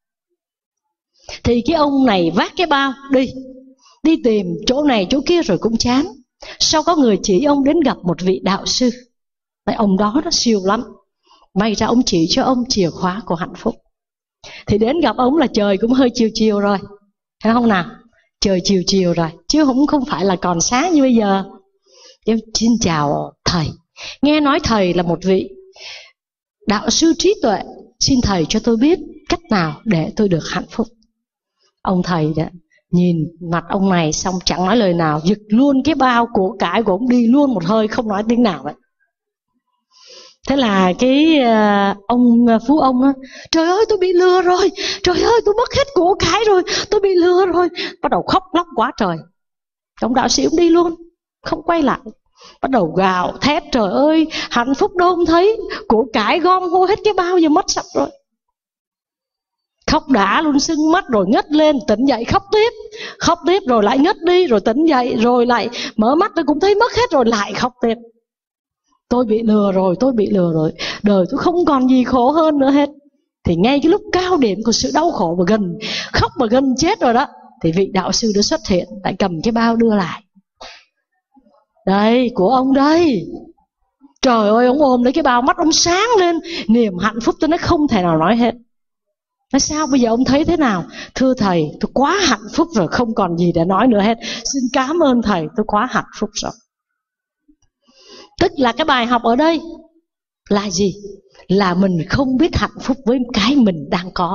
Thì cái ông này vác cái bao đi tìm chỗ này chỗ kia rồi cũng chán. Sau có người chỉ ông đến gặp một vị đạo sư. Tại ông đó nó siêu lắm, may ra ông chỉ cho ông chìa khóa của hạnh phúc. Thì đến gặp ông là trời cũng hơi chiều rồi, thấy không nào? Trời chiều rồi, chứ không phải là còn sáng như bây giờ. Em xin chào thầy. Nghe nói thầy là một vị đạo sư trí tuệ, xin thầy cho tôi biết cách nào để tôi được hạnh phúc. Ông thầy đã nhìn mặt ông này xong chẳng nói lời nào, giật luôn cái bao của cải của ông đi luôn một hơi, không nói tiếng nào vậy. Thế là cái ông phú ông á, trời ơi tôi bị lừa rồi, trời ơi tôi mất hết của cải rồi, tôi bị lừa rồi. Bắt đầu khóc lóc quá trời. Ông đạo sĩ ông đi luôn, không quay lại. Bắt đầu gào thét, trời ơi hạnh phúc đâu không thấy, của cải gom vô hết cái bao giờ mất sạch rồi. Khóc đã luôn, sưng mắt rồi ngất lên, tỉnh dậy khóc tiếp rồi lại ngất đi, rồi tỉnh dậy rồi lại mở mắt tôi cũng thấy mất hết rồi lại khóc tiếp. Tôi bị lừa rồi, đời tôi không còn gì khổ hơn nữa hết. Thì ngay cái lúc cao điểm của sự đau khổ và gần khóc và gần chết rồi đó, thì vị đạo sư đã xuất hiện, lại cầm cái bao đưa lại. Đây, của ông đây. Trời ơi, ông ôm lấy cái bao, mắt ông sáng lên, niềm hạnh phúc tôi nói không thể nào nói hết. Nói sao bây giờ ông thấy thế nào? Thưa thầy, tôi quá hạnh phúc rồi, không còn gì để nói nữa hết. Xin cảm ơn thầy, tôi quá hạnh phúc rồi. Tức là cái bài học ở đây là gì? Là mình không biết hạnh phúc với cái mình đang có.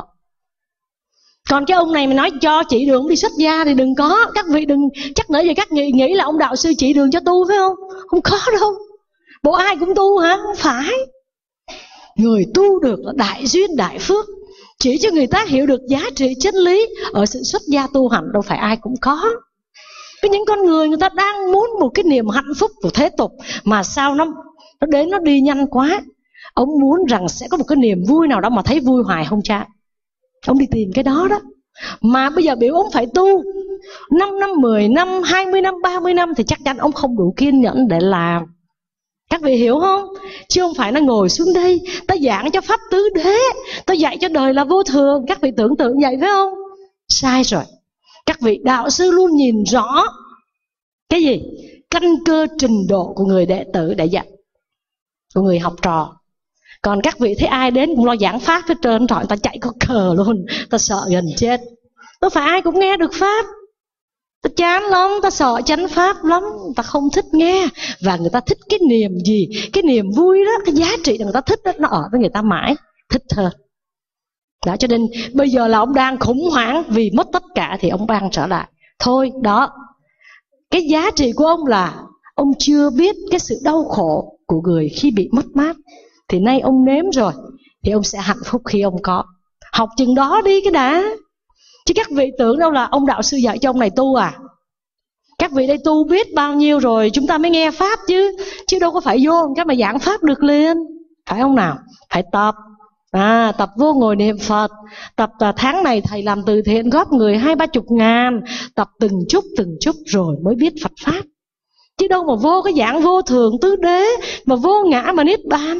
Còn cái ông này mà nói cho chỉ đường đi xuất gia thì đừng có. Các vị đừng, chắc nãy giờ các vị nghĩ là ông đạo sư chỉ đường cho tu phải không? Không có đâu. Bộ ai cũng tu hả? Không phải. Người tu được là đại duyên đại phước, chỉ cho người ta hiểu được giá trị chân lý ở sự xuất gia tu hành, đâu phải ai cũng có. Có những con người ta đang muốn một cái niềm hạnh phúc của thế tục, mà sao nó đến nó đi nhanh quá. Ông muốn rằng sẽ có một cái niềm vui nào đó mà thấy vui hoài không cha. Ông đi tìm cái đó đó. Mà bây giờ biểu ông phải tu 5 năm, 10 năm, 20 năm, 30 năm thì chắc chắn ông không đủ kiên nhẫn để làm. Các vị hiểu không? Chứ không phải nó ngồi xuống đây ta giảng cho pháp tứ đế, ta dạy cho đời là vô thường. Các vị tưởng tượng vậy phải không? Sai rồi. Các vị đạo sư luôn nhìn rõ cái gì? Căn cơ trình độ của người đệ tử để dạy, của người học trò. Còn các vị thấy ai đến cũng lo giảng pháp hết trơn, trời, ta chạy có cờ luôn, ta sợ gần chết. Đâu phải ai cũng nghe được pháp. Ta chán lắm, ta sợ chánh pháp lắm, ta không thích nghe. Và người ta thích cái niềm gì? Cái niềm vui đó, cái giá trị người ta thích đó, nó ở với người ta mãi, thích hơn. Đó, cho nên bây giờ là ông đang khủng hoảng vì mất tất cả thì ông đang trở lại. Thôi, đó. Cái giá trị của ông là ông chưa biết cái sự đau khổ của người khi bị mất mát. Thì nay ông nếm rồi thì ông sẽ hạnh phúc khi ông có. Học chừng đó đi cái đã. Chứ các vị tưởng đâu là ông đạo sư dạy cho ông này tu à? Các vị đây tu biết bao nhiêu rồi chúng ta mới nghe pháp chứ. Chứ đâu có phải vô cái mà giảng pháp được liền. Phải không nào? Phải tập. Tập vô ngồi niệm Phật. Tập tháng này thầy làm từ thiện góp người 20-30 ngàn. Tập từng chút rồi mới biết Phật pháp. Chứ đâu mà vô cái dạng vô thường tứ đế, mà vô ngã mà niết bàn.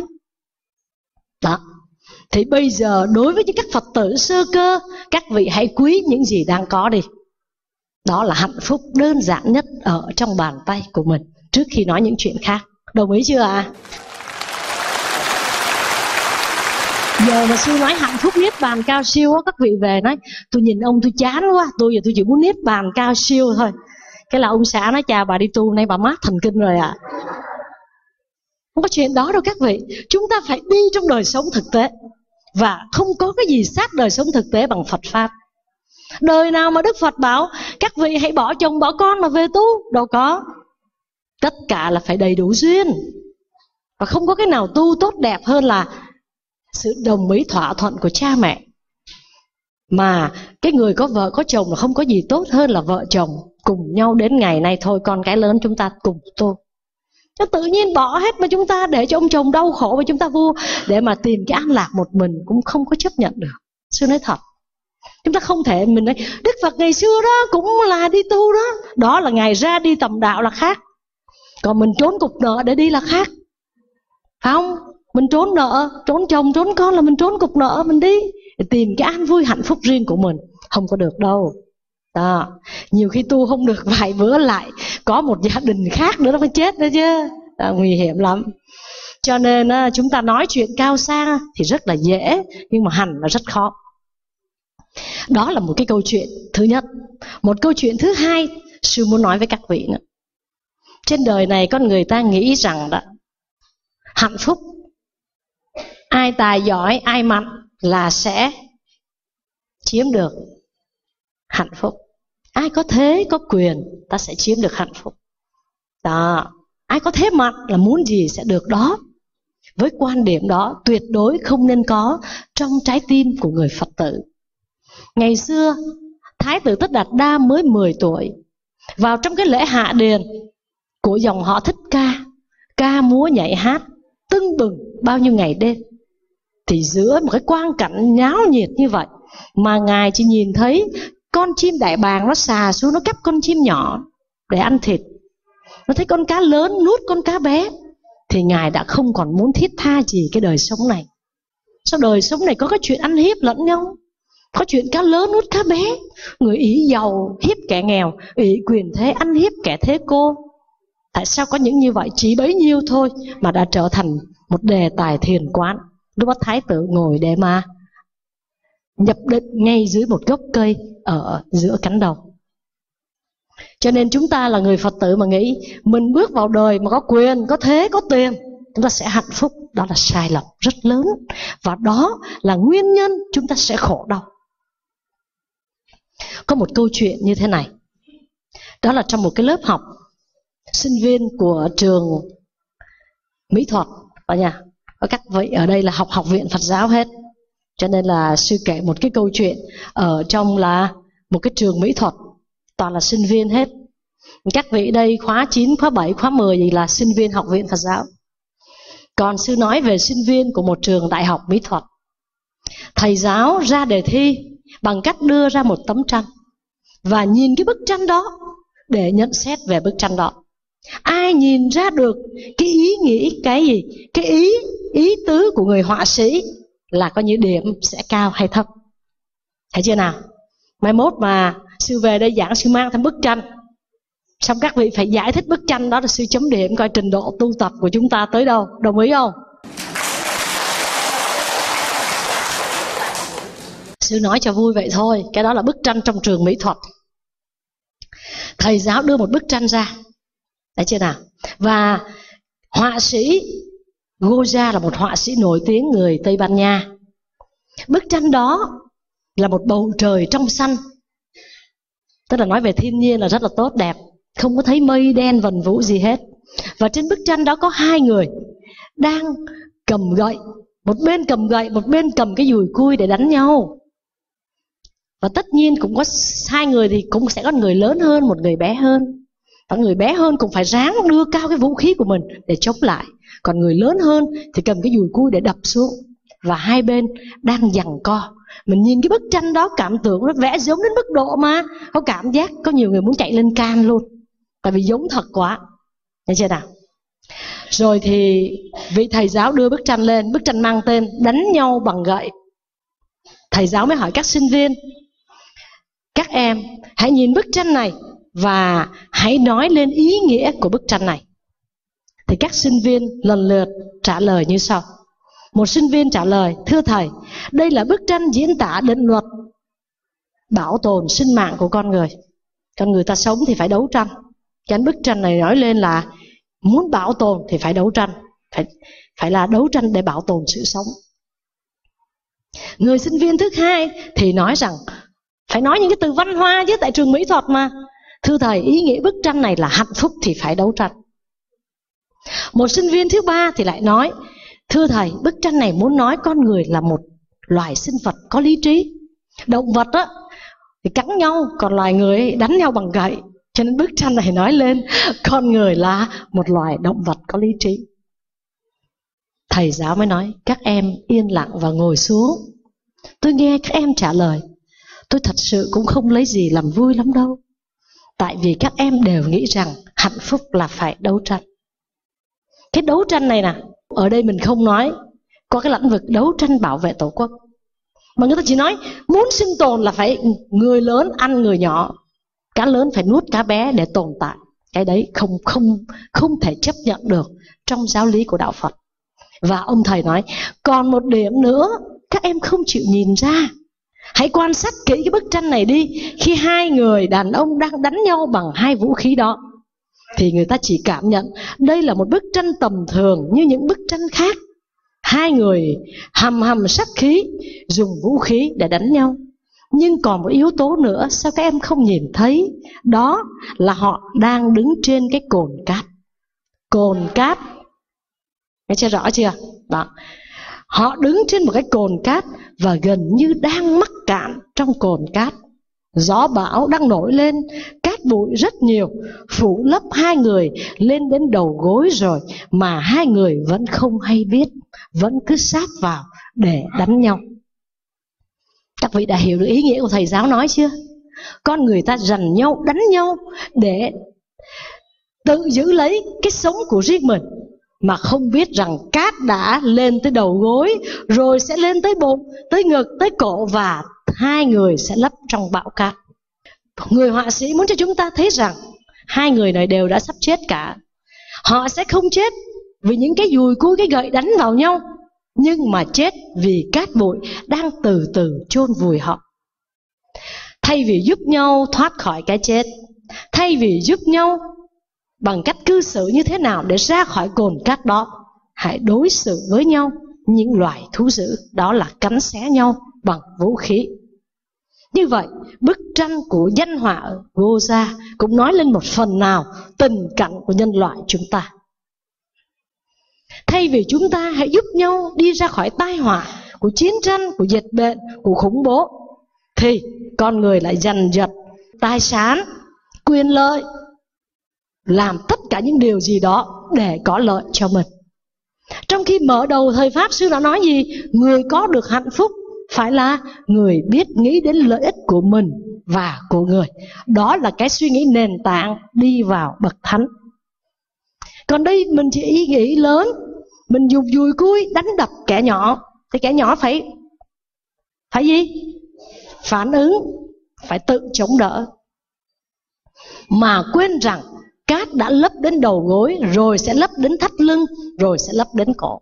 Đó. Thì bây giờ đối với những các Phật tử sơ cơ, các vị hãy quý những gì đang có đi. Đó là hạnh phúc đơn giản nhất ở trong bàn tay của mình, trước khi nói những chuyện khác. Đồng ý chưa ạ? Giờ mà sư nói hạnh phúc niết bàn cao siêu á, các vị về nói tôi nhìn ông tôi chán quá, tôi giờ tôi chỉ muốn niết bàn cao siêu thôi. Cái là ông xã nói chà bà đi tu nay bà mát thần kinh rồi ạ. Không có chuyện đó đâu các vị. Chúng ta phải đi trong đời sống thực tế. Và không có cái gì sát đời sống thực tế bằng Phật Pháp. Đời nào mà Đức Phật bảo các vị hãy bỏ chồng bỏ con mà về tu, đâu có. Tất cả là phải đầy đủ duyên. Và không có cái nào tu tốt đẹp hơn là sự đồng ý thỏa thuận của cha mẹ. Mà cái người có vợ có chồng là không có gì tốt hơn là vợ chồng cùng nhau đến ngày nay thôi con cái lớn chúng ta cùng tu. Chứ tự nhiên bỏ hết mà chúng ta để cho ông chồng đau khổ và chúng ta vô để mà tìm cái an lạc một mình cũng không có chấp nhận được. Sư nói thật. Chúng ta không thể mình nói Đức Phật ngày xưa đó cũng là đi tu đó. Đó là Ngài ra đi tầm đạo là khác. Còn mình trốn cục nợ để đi là khác. Phải không? Mình trốn nợ, trốn chồng, trốn con là mình trốn cục nợ mình đi để tìm cái an vui hạnh phúc riêng của mình. Không có được đâu. Đó. Nhiều khi tu không được vài bữa lại có một gia đình khác nữa nó phải chết nữa chứ. Nguy hiểm lắm. Cho nên chúng ta nói chuyện cao sang thì rất là dễ, nhưng mà hành là rất khó. Đó là một cái câu chuyện thứ nhất. Một câu chuyện thứ hai sư muốn nói với các vị nữa. Trên đời này con người ta nghĩ rằng đó, hạnh phúc ai tài giỏi ai mạnh là sẽ chiếm được hạnh phúc. Ai có thế có quyền ta sẽ chiếm được hạnh phúc. Đó. Ai có thế mạnh là muốn gì sẽ được đó. Với quan điểm đó tuyệt đối không nên có trong trái tim của người Phật tử. Ngày xưa Thái tử Tất Đạt Đa mới 10 tuổi, vào trong cái lễ hạ điền của dòng họ Thích Ca, ca múa nhảy hát tưng bừng bao nhiêu ngày đêm. Thì giữa một cái quang cảnh nháo nhiệt như vậy mà Ngài chỉ nhìn thấy con chim đại bàng nó xà xuống, nó cắp con chim nhỏ để ăn thịt. Nó thấy con cá lớn nuốt con cá bé, thì Ngài đã không còn muốn thiết tha gì cái đời sống này. Sao đời sống này có cái chuyện ăn hiếp lẫn nhau, có chuyện cá lớn nuốt cá bé, người ý giàu hiếp kẻ nghèo, ý quyền thế ăn hiếp kẻ thế cô. Tại sao có những như vậy? Chỉ bấy nhiêu thôi mà đã trở thành một đề tài thiền quán. Lúc đó Thái tử ngồi để mà nhập định ngay dưới một gốc cây ở giữa cánh đồng. Cho nên chúng ta là người Phật tử mà nghĩ mình bước vào đời mà có quyền, có thế, có tiền, chúng ta sẽ hạnh phúc. Đó là sai lầm rất lớn. Và đó là nguyên nhân chúng ta sẽ khổ đau. Có một câu chuyện như thế này. Đó là trong một cái lớp học, sinh viên của trường mỹ thuật ở nhà. Và các vị ở đây là học viện Phật giáo hết. Cho nên là sư kể một cái câu chuyện ở trong là một cái trường mỹ thuật, toàn là sinh viên hết. Các vị đây khóa 9, khóa 7, khóa 10 gì là sinh viên học viện Phật giáo. Còn sư nói về sinh viên của một trường đại học mỹ thuật. Thầy giáo ra đề thi bằng cách đưa ra một tấm tranh và nhìn cái bức tranh đó để nhận xét về bức tranh đó. Ai nhìn ra được cái ý nghĩ, cái gì, cái ý tứ của người họa sĩ là coi như điểm sẽ cao hay thấp. Thấy chưa nào? Mai mốt mà sư về đây giảng, sư mang thêm bức tranh, xong các vị phải giải thích bức tranh đó, là sư chấm điểm coi trình độ tu tập của chúng ta tới đâu. Đồng ý không? Sư nói cho vui vậy thôi. Cái đó là bức tranh trong trường mỹ thuật. Thầy giáo đưa một bức tranh ra, thấy chưa nào? Và họa sĩ Goya là một họa sĩ nổi tiếng người Tây Ban Nha. Bức tranh đó là một bầu trời trong xanh, tức là nói về thiên nhiên là rất là tốt đẹp, không có thấy mây đen vần vũ gì hết. Và trên bức tranh đó có hai người đang cầm gậy, một bên cầm gậy, một bên cầm cái dùi cui để đánh nhau. Và tất nhiên cũng có hai người thì cũng sẽ có người lớn hơn, một người bé hơn. Và người bé hơn cũng phải ráng đưa cao cái vũ khí của mình để chống lại. Còn người lớn hơn thì cầm cái dùi cui để đập xuống. Và hai bên đang giằng co. Mình nhìn cái bức tranh đó cảm tưởng nó vẽ giống đến mức độ mà có cảm giác có nhiều người muốn chạy lên can luôn. Tại vì giống thật quá. Thấy chưa nào? Rồi thì vị thầy giáo đưa bức tranh lên. Bức tranh mang tên Đánh nhau bằng gậy. Thầy giáo mới hỏi các sinh viên: các em hãy nhìn bức tranh này và hãy nói lên ý nghĩa của bức tranh này. Thì các sinh viên lần lượt trả lời như sau. Một sinh viên trả lời: thưa thầy, đây là bức tranh diễn tả định luật bảo tồn sinh mạng của con người. Con người ta sống thì phải đấu tranh. Cái bức tranh này nói lên là muốn bảo tồn thì phải đấu tranh. phải là đấu tranh để bảo tồn sự sống. Người sinh viên thứ hai thì nói rằng phải nói những cái từ văn hoa chứ, tại trường mỹ thuật mà. Thưa thầy, ý nghĩa bức tranh này là hạnh phúc thì phải đấu tranh. Một sinh viên thứ ba thì lại nói, thưa thầy, bức tranh này muốn nói con người là một loài sinh vật có lý trí. Động vật á thì cắn nhau, còn loài người ấy đánh nhau bằng gậy. Cho nên bức tranh này nói lên con người là một loài động vật có lý trí. Thầy giáo mới nói, các em yên lặng và ngồi xuống. Tôi nghe các em trả lời, tôi thật sự cũng không lấy gì làm vui lắm đâu. Tại vì các em đều nghĩ rằng hạnh phúc là phải đấu tranh. Cái đấu tranh này nè, ở đây mình không nói có cái lĩnh vực đấu tranh bảo vệ tổ quốc, mà người ta chỉ nói muốn sinh tồn là phải người lớn ăn người nhỏ, cá lớn phải nuốt cá bé để tồn tại. Cái đấy không thể chấp nhận được trong giáo lý của đạo Phật. Và ông thầy nói, còn một điểm nữa các em không chịu nhìn ra. Hãy quan sát kỹ cái bức tranh này đi. Khi hai người đàn ông đang đánh nhau bằng hai vũ khí đó, thì người ta chỉ cảm nhận đây là một bức tranh tầm thường như những bức tranh khác. Hai người hầm sát khí, dùng vũ khí để đánh nhau. Nhưng còn một yếu tố nữa sao các em không nhìn thấy? Đó là họ đang đứng trên cái cồn cát. Cồn cát, nghe chưa rõ chưa? Đó. Họ đứng trên một cái cồn cát và gần như đang mắc cạn trong cồn cát. Gió bão đang nổi lên, cát bụi rất nhiều, phủ lấp hai người lên đến đầu gối rồi, mà hai người vẫn không hay biết, vẫn cứ sát vào để đánh nhau. Các vị đã hiểu được ý nghĩa của thầy giáo nói chưa? Con người ta giành nhau, đánh nhau để tự giữ lấy cái sống của riêng mình, mà không biết rằng cát đã lên tới đầu gối, rồi sẽ lên tới bụng, tới ngực, tới cổ, và hai người sẽ lấp trong bão cát. Người họa sĩ muốn cho chúng ta thấy rằng hai người này đều đã sắp chết cả. Họ sẽ không chết vì những cái dùi cui, cái gậy đánh vào nhau, nhưng mà chết vì cát bụi đang từ từ chôn vùi họ. Thay vì giúp nhau thoát khỏi cái chết, thay vì giúp nhau bằng cách cư xử như thế nào để ra khỏi cồn cát đó, hãy đối xử với nhau những loài thú dữ, đó là cắn xé nhau bằng vũ khí. Như vậy, bức tranh của danh họa Goya cũng nói lên một phần nào tình cảnh của nhân loại chúng ta. Thay vì chúng ta hãy giúp nhau đi ra khỏi tai họa của chiến tranh, của dịch bệnh, của khủng bố, thì con người lại giành giật tài sản, quyền lợi, làm tất cả những điều gì đó để có lợi cho mình. Trong khi mở đầu thời Pháp, sư đã nói gì? Người có được hạnh phúc phải là người biết nghĩ đến lợi ích của mình và của người. Đó là cái suy nghĩ nền tảng đi vào bậc thánh. Còn đây mình chỉ ý nghĩ lớn, mình dùng dùi cui đánh đập kẻ nhỏ, thì kẻ nhỏ phải gì? Phản ứng, phải tự chống đỡ. Mà quên rằng cát đã lấp đến đầu gối, rồi sẽ lấp đến thắt lưng, rồi sẽ lấp đến cổ.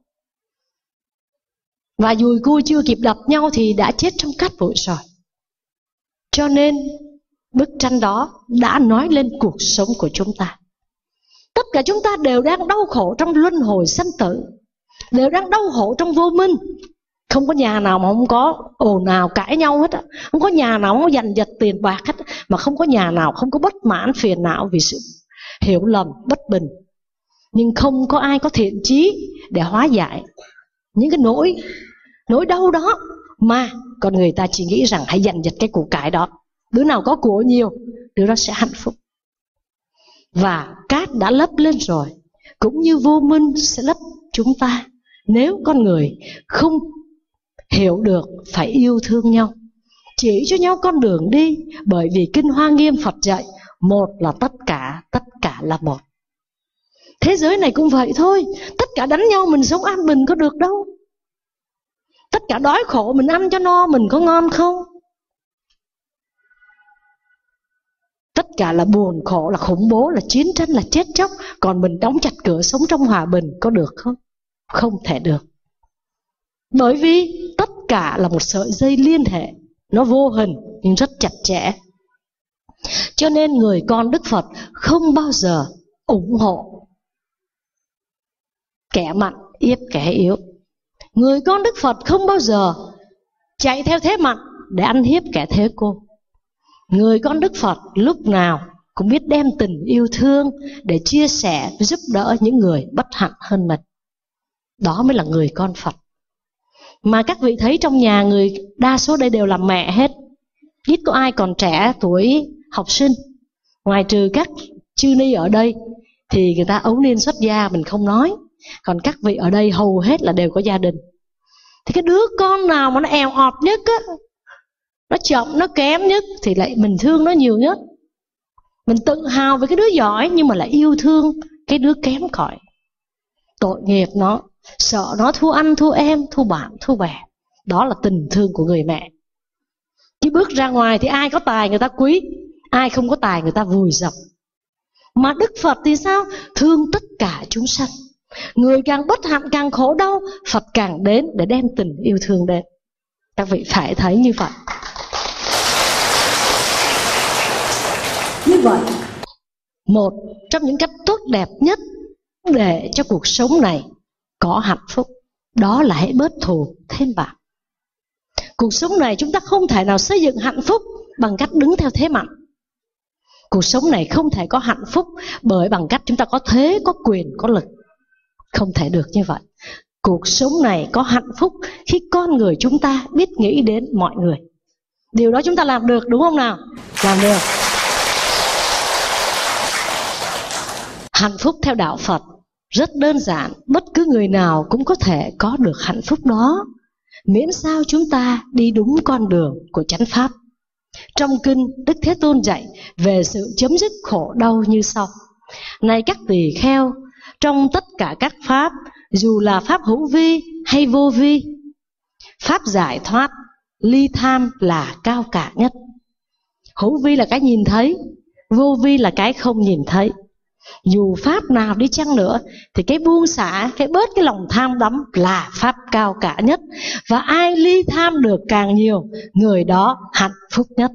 Và dùi cui chưa kịp đập nhau thì đã chết trong cát bụi rồi. Cho nên bức tranh đó đã nói lên cuộc sống của chúng ta. Tất cả chúng ta đều đang đau khổ trong luân hồi sanh tử, đều đang đau khổ trong vô minh. Không có nhà nào mà không có ồn ào cãi nhau hết á, không có nhà nào không có giành giật tiền bạc hết, mà không có nhà nào không có bất mãn phiền não vì sự hiểu lầm bất bình. Nhưng không có ai có thiện chí để hóa giải những cái nỗi đau đó, mà con người ta chỉ nghĩ rằng hãy giành giật cái của cải đó. Đứa nào có của nhiều, đứa đó sẽ hạnh phúc. Và cát đã lấp lên rồi, cũng như vô minh sẽ lấp chúng ta, nếu con người không hiểu được phải yêu thương nhau, chỉ cho nhau con đường đi. Bởi vì Kinh Hoa Nghiêm Phật dạy, một là tất cả là một. Thế giới này cũng vậy thôi. Tất cả đánh nhau mình sống an bình có được đâu. Tất cả đói khổ mình ăn cho no mình có ngon không? Tất cả là buồn khổ, là khủng bố, là chiến tranh, là chết chóc, còn mình đóng chặt cửa sống trong hòa bình có được không? Không thể được. Bởi vì tất cả là một sợi dây liên hệ, nó vô hình nhưng rất chặt chẽ. Cho nên người con Đức Phật không bao giờ ủng hộ kẻ mạnh yếp kẻ yếu. Người con Đức Phật không bao giờ chạy theo thế mạnh để ăn hiếp kẻ thế cô. Người con Đức Phật lúc nào cũng biết đem tình yêu thương để chia sẻ, giúp đỡ những người bất hạnh hơn mình. Đó mới là người con Phật. Mà các vị thấy trong nhà người đa số đây đều là mẹ hết, ít có ai còn trẻ tuổi học sinh. Ngoài trừ các chư ni ở đây thì người ta ấu niên xuất gia mình không nói, còn các vị ở đây hầu hết là đều có gia đình. Thì cái đứa con nào mà nó èo ọt nhất á, nó chậm, nó kém nhất thì lại mình thương nó nhiều nhất. Mình tự hào về cái đứa giỏi nhưng mà lại yêu thương cái đứa kém cỏi. Tội nghiệp nó, sợ nó thua anh, thua em, thua bạn, thua bè. Đó là tình thương của người mẹ. Chứ bước ra ngoài thì ai có tài người ta quý, ai không có tài người ta vùi dập. Mà Đức Phật thì sao? Thương tất cả chúng sanh. Người càng bất hạnh càng khổ đau, Phật càng đến để đem tình yêu thương đến. Các vị phải thấy như vậy. Như vậy, một trong những cách tốt đẹp nhất để cho cuộc sống này có hạnh phúc, đó là hãy bớt thù thêm bạn. Cuộc sống này chúng ta không thể nào xây dựng hạnh phúc bằng cách đứng theo thế mạnh. Cuộc sống này không thể có hạnh phúc bởi bằng cách chúng ta có thế, có quyền, có lực. Không thể được như vậy. Cuộc sống này có hạnh phúc khi con người chúng ta biết nghĩ đến mọi người. Điều đó chúng ta làm được, đúng không nào? Làm được. Hạnh phúc theo đạo Phật rất đơn giản, bất cứ người nào cũng có thể có được hạnh phúc đó, miễn sao chúng ta đi đúng con đường của chánh pháp. Trong kinh, Đức Thế Tôn dạy về sự chấm dứt khổ đau như sau: này các tỳ kheo, trong tất cả các pháp, dù là pháp hữu vi hay vô vi, pháp giải thoát, ly tham là cao cả nhất. Hữu vi là cái nhìn thấy, vô vi là cái không nhìn thấy. Dù pháp nào đi chăng nữa thì cái buông xả, cái bớt cái lòng tham đắm là pháp cao cả nhất. Và ai ly tham được càng nhiều, người đó hạnh phúc nhất.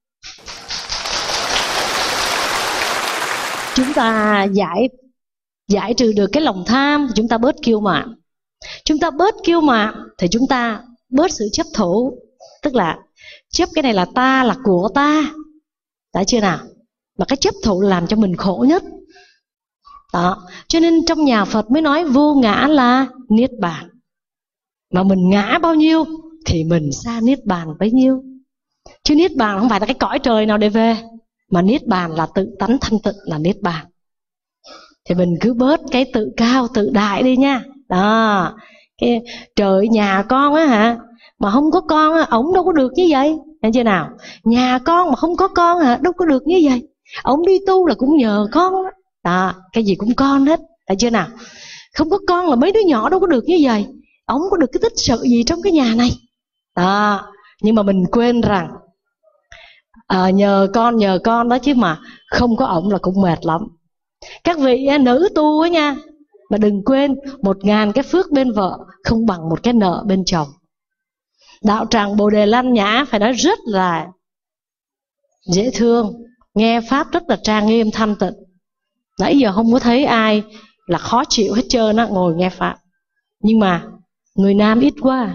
Chúng ta giải trừ được cái lòng tham thì chúng ta bớt kiêu mạn. Chúng ta bớt kiêu mạn thì chúng ta bớt sự chấp thủ. Tức là chấp cái này là ta, là của ta. Đã chưa nào? Mà cái chấp thủ làm cho mình khổ nhất. Đó. Cho nên trong nhà Phật mới nói vô ngã là niết bàn. Mà mình ngã bao nhiêu thì mình xa niết bàn bấy nhiêu. Chứ niết bàn không phải là cái cõi trời nào để về, mà niết bàn là tự tánh thanh tịnh là niết bàn. Thì mình cứ bớt cái tự cao tự đại đi nha. Đó. Cái trời nhà con á hả, mà không có con á, ổng đâu có được như vậy. Thấy chưa nào? Nhà con mà không có con hả, đâu có được như vậy. Ổng đi tu là cũng nhờ con đó. Đó, cái gì cũng con hết. Thấy chưa nào? Không có con là mấy đứa nhỏ đâu có được như vậy. Ổng có được cái tích sự gì trong cái nhà này. Đó. Nhưng mà mình quên rằng nhờ con đó, chứ mà không có ổng là cũng mệt lắm. Các vị nữ tu á nha, mà đừng quên 1000 cái phước bên vợ không bằng một cái nợ bên chồng. Đạo tràng Bồ Đề Lăng Nhã phải nói rất là dễ thương, nghe pháp rất là trang nghiêm thanh tịnh. Nãy giờ không có thấy ai là khó chịu hết trơn á, ngồi nghe pháp. Nhưng mà người nam ít quá.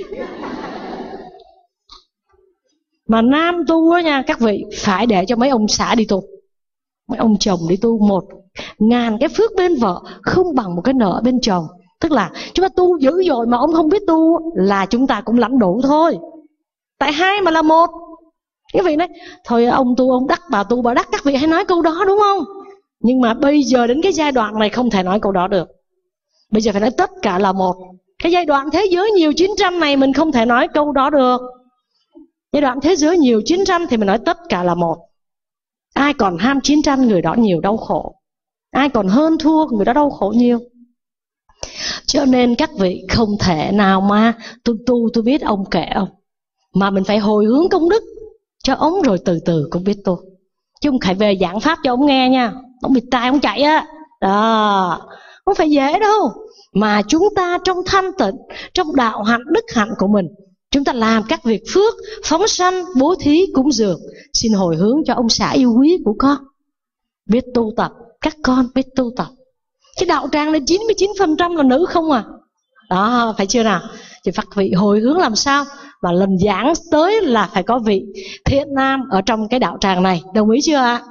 Mà nam tu á nha, các vị phải để cho mấy ông xã đi tu, mấy ông chồng đi tu. 1000 cái phước bên vợ không bằng một cái nợ bên chồng. Tức là chúng ta tu dữ dội mà ông không biết tu là chúng ta cũng lãnh đủ thôi. Tại hai mà là một. Các vị nói thôi ông tu ông đắc, bà tu bà đắc, các vị hay nói câu đó đúng không? Nhưng mà bây giờ đến cái giai đoạn này không thể nói câu đó được. Bây giờ phải nói tất cả là một. Cái giai đoạn thế giới nhiều chiến tranh này mình không thể nói câu đó được. Giai đoạn thế giới nhiều chiến tranh thì mình nói tất cả là một. Ai còn ham chiến tranh người đó nhiều đau khổ. Ai còn hơn thua người đó đau khổ nhiều. Cho nên các vị không thể nào mà tôi biết ông kể ông, mà mình phải hồi hướng công đức cho ông rồi từ từ cũng biết tu. Chứ không phải về giảng pháp cho ông nghe nha, ông bị tai ông chạy á. Đó, không phải dễ đâu. Mà chúng ta trong thanh tịnh, trong đạo hạnh đức hạnh của mình, chúng ta làm các việc phước, phóng sanh, bố thí, cúng dường, xin hồi hướng cho ông xã yêu quý của con. Biết tu tập, các con biết tu tập. Cái đạo tràng này 99% là nữ không à. Đó, phải chưa nào? Thì Phật vị hồi hướng làm sao mà lần giảng tới là phải có vị thiện nam ở trong cái đạo tràng này. Đồng ý chưa ạ?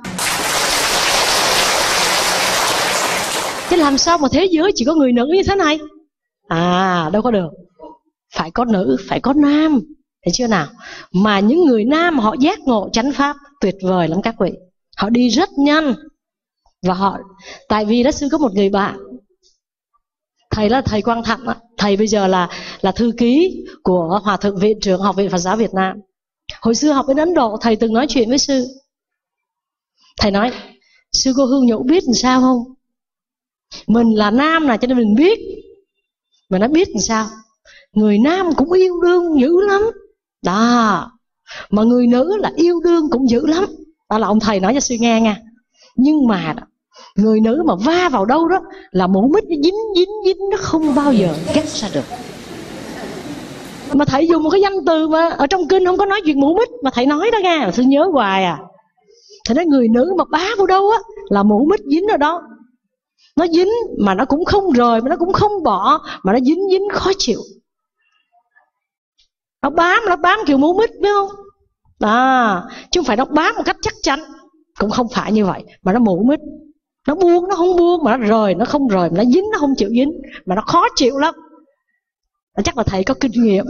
Chứ làm sao mà thế giới chỉ có người nữ như thế này? Đâu có được. Phải có nữ, phải có nam. Thấy chưa nào? Mà những người nam họ giác ngộ chánh pháp tuyệt vời lắm các vị. Họ đi rất nhanh. Và họ, tại vì đó sư có một người bạn, thầy là thầy Quang Thạnh, thầy bây giờ là thư ký của Hòa thượng Viện trưởng Học viện Phật giáo Việt Nam. Hồi xưa học bên Ấn Độ, thầy từng nói chuyện với sư. Thầy nói, sư cô Hương Nhũ biết làm sao không? Mình là nam là cho nên mình biết. Mà nó biết làm sao? Người nam cũng yêu đương dữ lắm. Đó. Mà người nữ là yêu đương cũng dữ lắm. Đó là ông thầy nói cho sư nghe nha. Nhưng mà người nữ mà va vào đâu đó là mũ mít nó dính, nó không bao giờ cắt ra được. Mà thầy dùng một cái danh từ mà ở trong kinh không có nói chuyện mũ mít, mà thầy nói đó nghe, sư nhớ hoài à. Thầy nói người nữ mà bá vào đâu á là mũ mít dính ở đó. Nó dính mà nó cũng không rời, mà nó cũng không bỏ, mà nó dính khó chịu. Nó bám kiểu mũ mít biết không? Chứ không phải nó bám một cách chắc chắn. Cũng không phải như vậy, mà nó mũ mít. Nó buông, nó không buông, mà nó rời, nó không rời, mà nó dính, nó không chịu dính. Mà nó khó chịu lắm. Chắc là thầy có kinh nghiệm.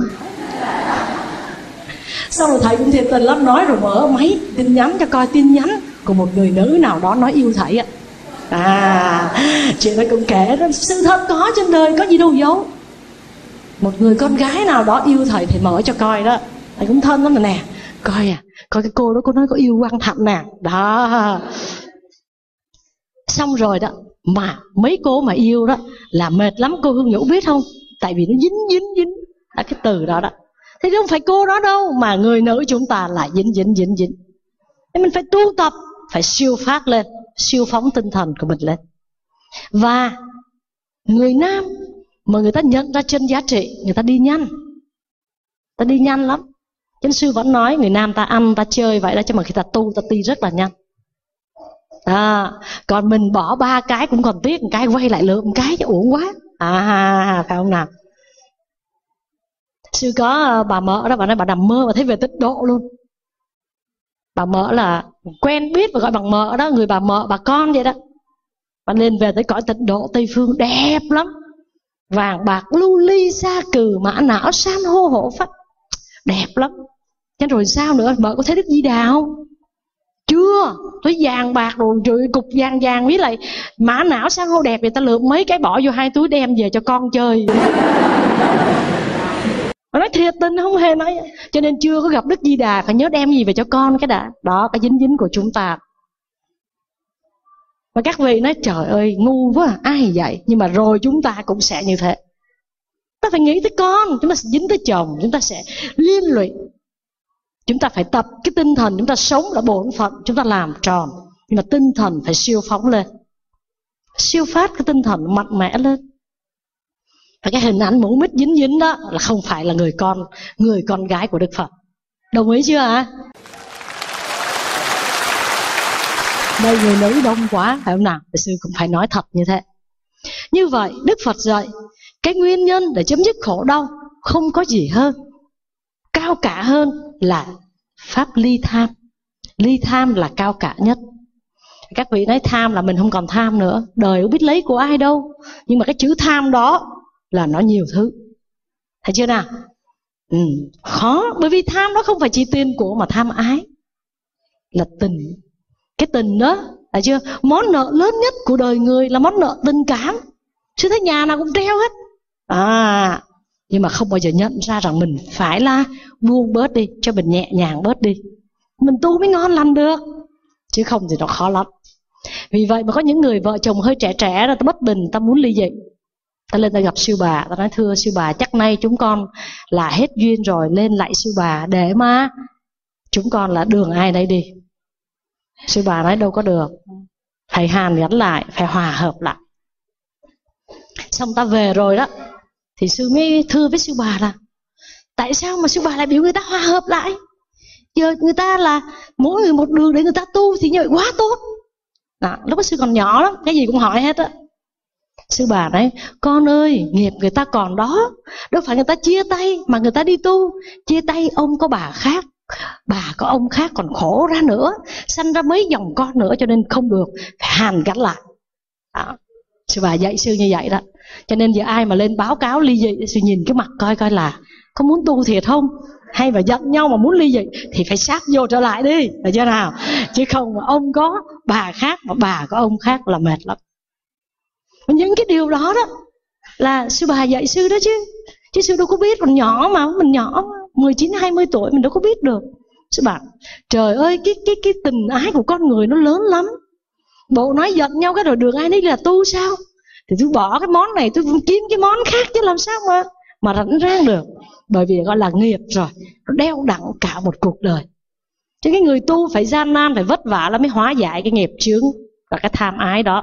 Sau rồi thầy cũng thiệt tình lắm, nói rồi mở máy tin nhắn cho coi tin nhắn của một người nữ nào đó nói yêu thầy ạ. Chuyện đó cũng kể đó, sự thật có trên đời, có gì đâu giấu. Một người con gái nào đó yêu thầy thì mở cho coi đó. Thầy cũng thân lắm rồi nè. Coi coi cái cô đó, cô nói có yêu Quang Thạnh nè. Đó. Xong rồi đó, mà mấy cô mà yêu đó là mệt lắm, cô Hương Nhũ biết không? Tại vì nó dính cái từ đó đó. Thế không phải cô đó đâu, mà người nữ chúng ta lại dính. Thế mình phải tu tập, phải siêu phát lên, siêu phóng tinh thần của mình lên. Và người nam mà người ta nhận ra chân giá trị, người ta đi nhanh. Ta đi nhanh lắm. Chánh sư vẫn nói người nam ta ăn, ta chơi vậy đó, chứ mà khi ta tu, ta đi rất là nhanh. Còn mình bỏ 3 cái cũng còn tiếc, một cái quay lại lượm một cái chứ uổng quá. Phải không nào? Sư có bà Mợ đó, bà nói bà nằm mơ và thấy về Tịnh Độ luôn. Bà Mợ là quen biết và gọi bằng Mợ đó, người bà Mợ, bà con vậy đó. Bà lên về tới cõi Tịnh Độ Tây Phương đẹp lắm. Vàng bạc lưu ly sa cừ mã não san hô hộ phách, đẹp lắm. Chứ rồi sao nữa? Mợ có thấy Đức Di Đà không? Chưa. Thấy vàng bạc rồi cục vàng với lại mã não san hô đẹp, người ta lượm mấy cái bỏ vô 2 túi đem về cho con chơi. Mà nói thiệt tình không hề nói. Cho nên chưa có gặp Đức Di Đà phải nhớ đem gì về cho con cái đã. Đó, cái dính của chúng ta. Và các vị nói trời ơi ngu quá, ai vậy? Nhưng mà rồi chúng ta cũng sẽ như thế. Ta phải nghĩ tới con, chúng ta sẽ dính tới chồng, chúng ta sẽ liên lụy. Chúng ta phải tập cái tinh thần, chúng ta sống là bổn phận, chúng ta làm tròn. Nhưng mà tinh thần phải siêu phóng lên, siêu phát cái tinh thần mạnh mẽ lên. Và cái hình ảnh mũ mít dính đó là không phải là người con gái của Đức Phật. Đồng ý chưa ạ? Đây người nữ đông quá, phải không nào? Sư cũng phải nói thật như thế. Như vậy Đức Phật dạy cái nguyên nhân để chấm dứt khổ đau không có gì hơn, cao cả hơn là pháp ly tham. Ly tham là cao cả nhất. Các vị nói tham là mình không còn tham nữa, đời không biết lấy của ai đâu. Nhưng mà cái chữ tham đó là nó nhiều thứ. Thấy chưa nào? Khó, bởi vì tham đó không phải chỉ tiền của mà tham ái là tình. Cái tình đó, thấy chưa? Món nợ lớn nhất của đời người là món nợ tình cảm. Chứ thấy nhà nào cũng treo hết. Nhưng mà không bao giờ nhận ra rằng mình phải là buông bớt đi, cho mình nhẹ nhàng bớt đi. Mình tu mới ngon lành được. Chứ không thì nó khó lắm. Vì vậy mà có những người vợ chồng hơi trẻ đó, ta bất bình, ta muốn ly dị. Ta lên ta gặp sư bà, ta nói thưa sư bà, chắc nay chúng con là hết duyên rồi, lên lại sư bà để mà chúng con là đường ai đây đi. Sư bà nói đâu có được, phải hàn gắn lại, phải hòa hợp lại. Xong ta về rồi đó, thì sư mới thưa với sư bà là tại sao mà sư bà lại biểu người ta hòa hợp lại? Giờ người ta là mỗi người một đường để người ta tu thì như vậy quá tốt. Lúc đó sư còn nhỏ lắm, cái gì cũng hỏi hết á. Sư bà nói: con ơi, nghiệp người ta còn đó, đâu phải người ta chia tay mà người ta đi tu. Chia tay ông có bà khác, bà có ông khác, còn khổ ra nữa, sanh ra mấy dòng con nữa, cho nên không được, phải hàn gắn lại. Đó. Sư bà dạy sư như vậy đó. Cho nên giờ ai mà lên báo cáo ly dị, sư nhìn cái mặt coi là có muốn tu thiệt không, hay mà giận nhau mà muốn ly dị thì phải sát vô trở lại đi, phải chưa nào? Chứ không mà ông có bà khác mà bà có ông khác là mệt lắm. Những cái điều đó đó là sư bà dạy sư đó chứ sư đâu có biết, còn nhỏ mà, mình nhỏ 19-20 tuổi mình đâu có biết được. Sư bảo trời ơi, cái tình ái của con người nó lớn lắm. Bộ nói giận nhau cái rồi đường ai nấy là tu sao? Thì tôi bỏ cái món này tôi kiếm cái món khác chứ làm sao mà rảnh rang được. Bởi vì gọi là nghiệp rồi, nó đeo đẳng cả một cuộc đời. Chứ cái người tu phải gian nan, phải vất vả là mới hóa giải cái nghiệp chướng và cái tham ái đó.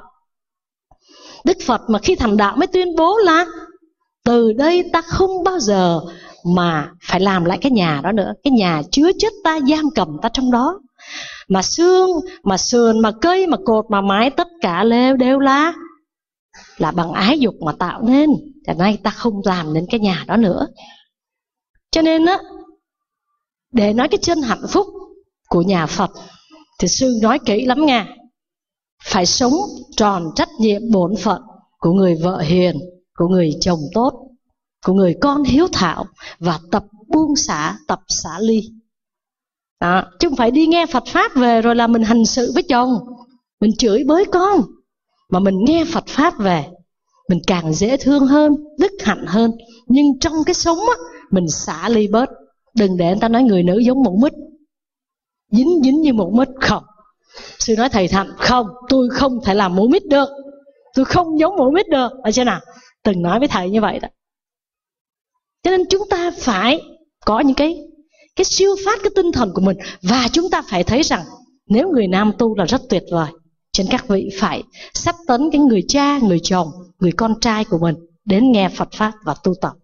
Đức Phật mà khi thành đạo mới tuyên bố là từ đây ta không bao giờ mà phải làm lại cái nhà đó nữa. Cái nhà chứa chất ta, giam cầm ta trong đó. Mà xương, mà sườn, mà cây, mà cột, mà mái, tất cả đều là bằng ái dục mà tạo nên. Cho nên ta không làm đến cái nhà đó nữa. Cho nên á, để nói cái chân hạnh phúc của nhà Phật thì sư nói kỹ lắm nha. Phải sống tròn trách nhiệm bổn phận của người vợ hiền, của người chồng tốt, của người con hiếu thảo, và tập buông xả, tập xả ly. Đó, chứ không phải đi nghe Phật Pháp về rồi là mình hành sự với chồng, mình chửi bới con. Mà mình nghe Phật Pháp về, mình càng dễ thương hơn, đức hạnh hơn. Nhưng trong cái sống á, mình xả ly bớt. Đừng để người ta nói người nữ giống mụ mít, dính như mụ mít. Không, sư nói thầy Thành, không, tôi không thể làm mụ mít được, tôi không giống mụ mít được. Ở trên nào từng nói với thầy như vậy đó. Cho nên chúng ta phải có những cái siêu phát cái tinh thần của mình. Và chúng ta phải thấy rằng nếu người nam tu là rất tuyệt vời, cho nên các vị phải sắp tấn cái người cha, người chồng, người con trai của mình đến nghe Phật Pháp và tu tập.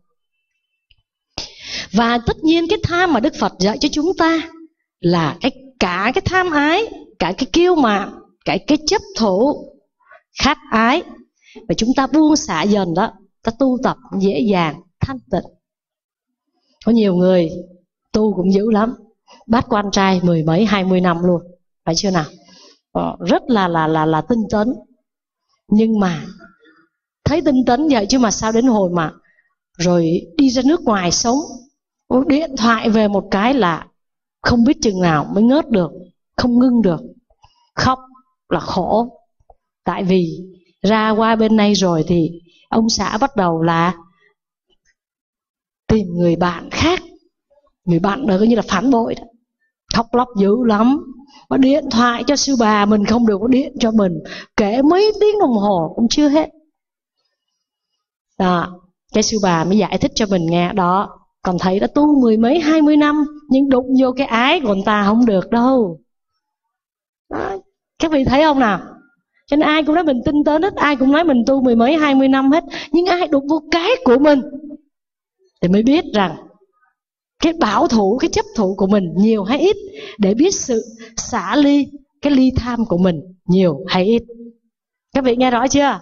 Và tất nhiên cái tham mà Đức Phật dạy cho chúng ta là cả cái tham ái, cả cái kiêu mạn, cả cái chấp thủ, khát ái. Và chúng ta buông xả dần đó, ta tu tập dễ dàng, thanh tịnh. Có nhiều người tu cũng dữ lắm, bát quan trai 10 mấy 20 năm luôn, phải chưa nào? Rất là tinh tấn. Nhưng mà thấy tinh tấn vậy chứ mà sao đến hồi mà rồi đi ra nước ngoài sống, điện thoại về một cái là không biết chừng nào mới ngớt được, không ngưng được, khóc là khổ. Tại vì ra qua bên này rồi thì ông xã bắt đầu là tìm người bạn khác. Người bạn đó coi như là phản bội đó. Khóc lóc dữ lắm. Mà điện thoại cho sư bà mình không được có điện cho mình, kể mấy tiếng đồng hồ cũng chưa hết. Đó, cái sư bà mới giải thích cho mình nghe đó. Còn thầy đã tu 10 mấy 20 năm, nhưng đụng vô cái ái của người ta không được đâu. Đó, các vị thấy không nào? Cho nên ai cũng nói mình tinh tấn hết, ai cũng nói mình tu 10 mấy 20 năm hết. Nhưng ai đụng vô cái của mình thì mới biết rằng cái bảo thủ, cái chấp thủ của mình nhiều hay ít, để biết sự xả ly, cái ly tham của mình nhiều hay ít. Các vị nghe rõ chưa?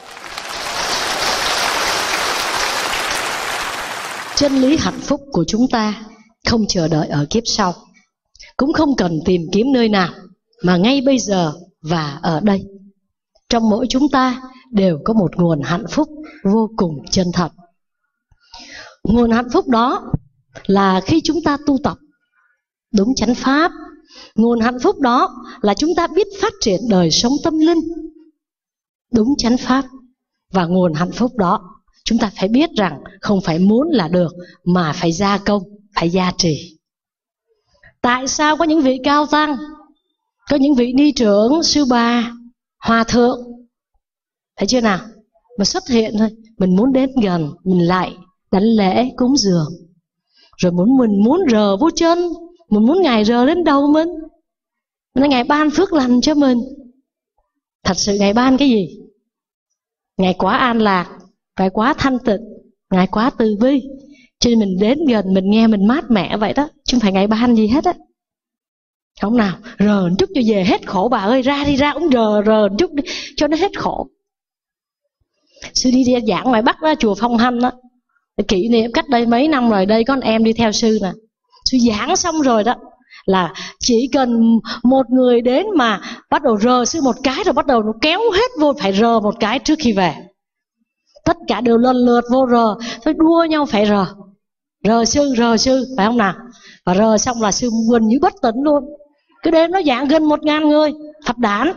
Chân lý hạnh phúc của chúng ta không chờ đợi ở kiếp sau, cũng không cần tìm kiếm nơi nào, mà ngay bây giờ và ở đây, trong mỗi chúng ta đều có một nguồn hạnh phúc vô cùng chân thật. Nguồn hạnh phúc đó là khi chúng ta tu tập đúng chánh pháp. Nguồn hạnh phúc đó là chúng ta biết phát triển đời sống tâm linh đúng chánh pháp. Và nguồn hạnh phúc đó chúng ta phải biết rằng không phải muốn là được, mà phải gia công, phải gia trì. Tại sao có những vị cao tăng, có những vị ni trưởng, sư bà, hòa thượng, thấy chưa nào, mà xuất hiện thôi, mình muốn đến gần, mình lại đánh lễ cúng dường, rồi mình muốn rờ vô chân, mình muốn Ngài rờ lên đầu mình, nên Ngài ban phước lành cho mình. Thật sự Ngài ban cái gì? Ngài quá an lạc, Ngài quá thanh tịnh, Ngài quá từ bi, cho nên mình đến gần, mình nghe mình mát mẻ vậy đó, chứ không phải Ngài ban gì hết á. Không nào, rờ một chút cho về hết khổ bà ơi, ra đi ra cũng rờ một chút đi, cho nó hết khổ. Sư đi giảng ngoài Bắc đó, chùa Phong Hanh đó, kỷ niệm cách đây mấy năm rồi, đây có anh em đi theo sư nè. Sư giảng xong rồi đó, là chỉ cần một người đến mà bắt đầu rờ sư một cái, rồi bắt đầu nó kéo hết vô phải rờ một cái trước khi về. Tất cả đều lần lượt vô rờ, thôi đua nhau phải rờ. Rờ sư, phải không nào? Và rờ xong là sư gần như bất tỉnh luôn. Cái đêm nó giảng gần 1.000 người, Phật đản.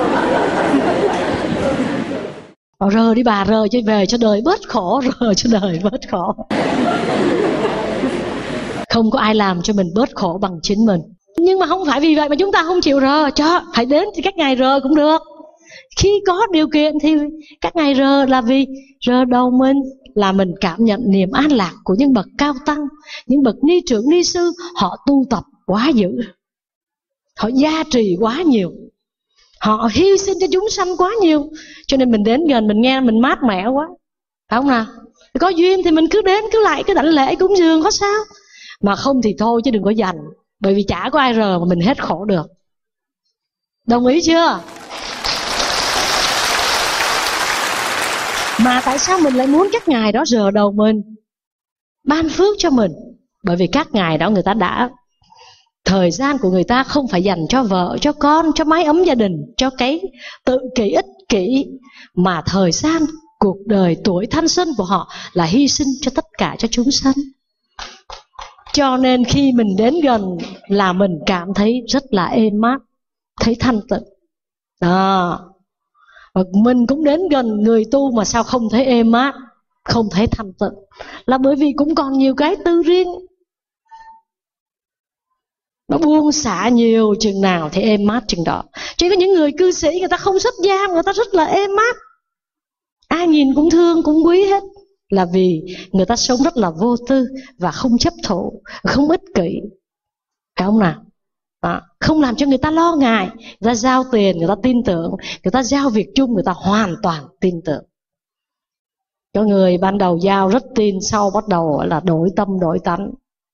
Rờ đi bà, rờ cho về cho đời bớt khổ, rờ cho đời bớt khổ. Không có ai làm cho mình bớt khổ bằng chính mình. Nhưng mà không phải vì vậy mà chúng ta không chịu rờ. Phải đến thì các ngày rờ cũng được. Khi có điều kiện thì các ngày rờ là vì rờ đầu mình là mình cảm nhận niềm an lạc của những bậc cao tăng, những bậc ni trưởng ni sư. Họ tu tập quá dữ, họ gia trì quá nhiều, họ hy sinh cho chúng sanh quá nhiều, cho nên mình đến gần mình nghe mình mát mẻ quá, phải không nào? Có duyên thì mình cứ đến, cứ lại, cứ đảnh lễ cúng dường có sao. Mà không thì thôi chứ đừng có dành, bởi vì chả có ai rờ mà mình hết khổ được. Đồng ý chưa? Mà tại sao mình lại muốn các ngài đó rờ đầu mình, ban phước cho mình? Bởi vì các ngài đó người ta đã, thời gian của người ta không phải dành cho vợ, cho con, cho mái ấm gia đình, cho cái tự kỷ ích kỷ, mà thời gian, cuộc đời, tuổi thanh xuân của họ là hy sinh cho tất cả cho chúng sanh. Cho nên khi mình đến gần là mình cảm thấy rất là êm mát, thấy thanh tịnh. Và mình cũng đến gần người tu mà sao không thấy êm mát, không thấy thanh tịnh, là bởi vì cũng còn nhiều cái tư riêng. Nó buông xả nhiều chừng nào thì êm mát chừng đó. Chỉ có những người cư sĩ người ta không xuất gia, người ta rất là êm mát, ai nhìn cũng thương cũng quý hết, là vì người ta sống rất là vô tư và không chấp thủ, không ích kỷ, phải không nào? Không làm cho người ta lo ngại. Người ta giao tiền người ta tin tưởng, người ta giao việc chung người ta hoàn toàn tin tưởng. Có người ban đầu giao rất tin, sau bắt đầu là đổi tâm đổi tánh,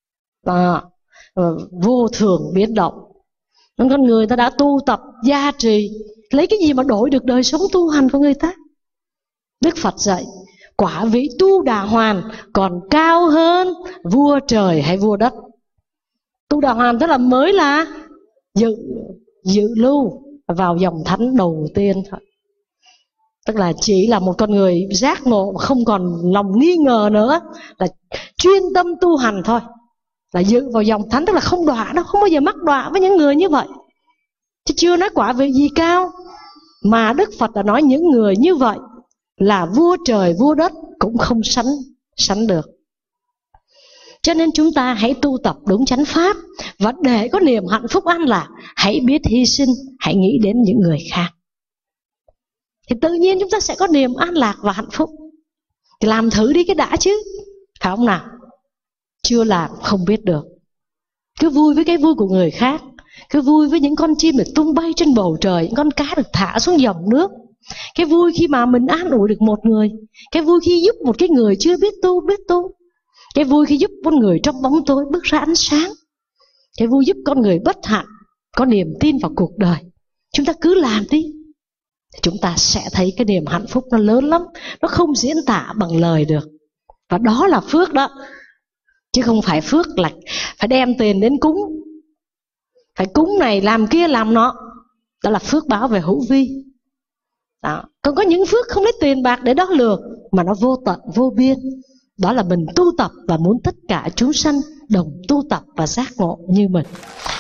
vô thường biến động. Con người ta đã tu tập gia trì, lấy cái gì mà đổi được đời sống tu hành của người ta? Đức Phật dạy quả vị Tu Đà Hoàn còn cao hơn vua trời hay vua đất. Tu Đà Hoàn tức là mới là dự lưu vào dòng thánh đầu tiên thôi. Tức là chỉ là một con người giác ngộ, không còn lòng nghi ngờ nữa, là chuyên tâm tu hành thôi, là dự vào dòng thánh, tức là không đọa đâu, không bao giờ mắc đọa với những người như vậy. Chứ chưa nói quả vị gì cao, mà Đức Phật đã nói những người như vậy là vua trời vua đất cũng không sánh được. Cho nên chúng ta hãy tu tập đúng chánh pháp, và để có niềm hạnh phúc an lạc, hãy biết hy sinh, hãy nghĩ đến những người khác, thì tự nhiên chúng ta sẽ có niềm an lạc và hạnh phúc. Thì làm thử đi cái đã chứ, phải không nào? Chưa làm không biết được. Cứ vui với cái vui của người khác, cứ vui với những con chim được tung bay trên bầu trời, những con cá được thả xuống dòng nước, cái vui khi mà mình an ủi được một người, cái vui khi giúp một cái người chưa biết tu, cái vui khi giúp con người trong bóng tối bước ra ánh sáng, cái vui giúp con người bất hạnh có niềm tin vào cuộc đời. Chúng ta cứ làm đi, chúng ta sẽ thấy cái niềm hạnh phúc nó lớn lắm, nó không diễn tả bằng lời được. Và đó là phước đó, chứ không phải phước là phải đem tiền đến cúng, phải cúng này làm kia làm nọ. Đó là phước báo về hữu vi đó. Còn có những phước không lấy tiền bạc để đo lường, mà nó vô tận vô biên. Đó là mình tu tập và muốn tất cả chúng sanh đồng tu tập và giác ngộ như mình.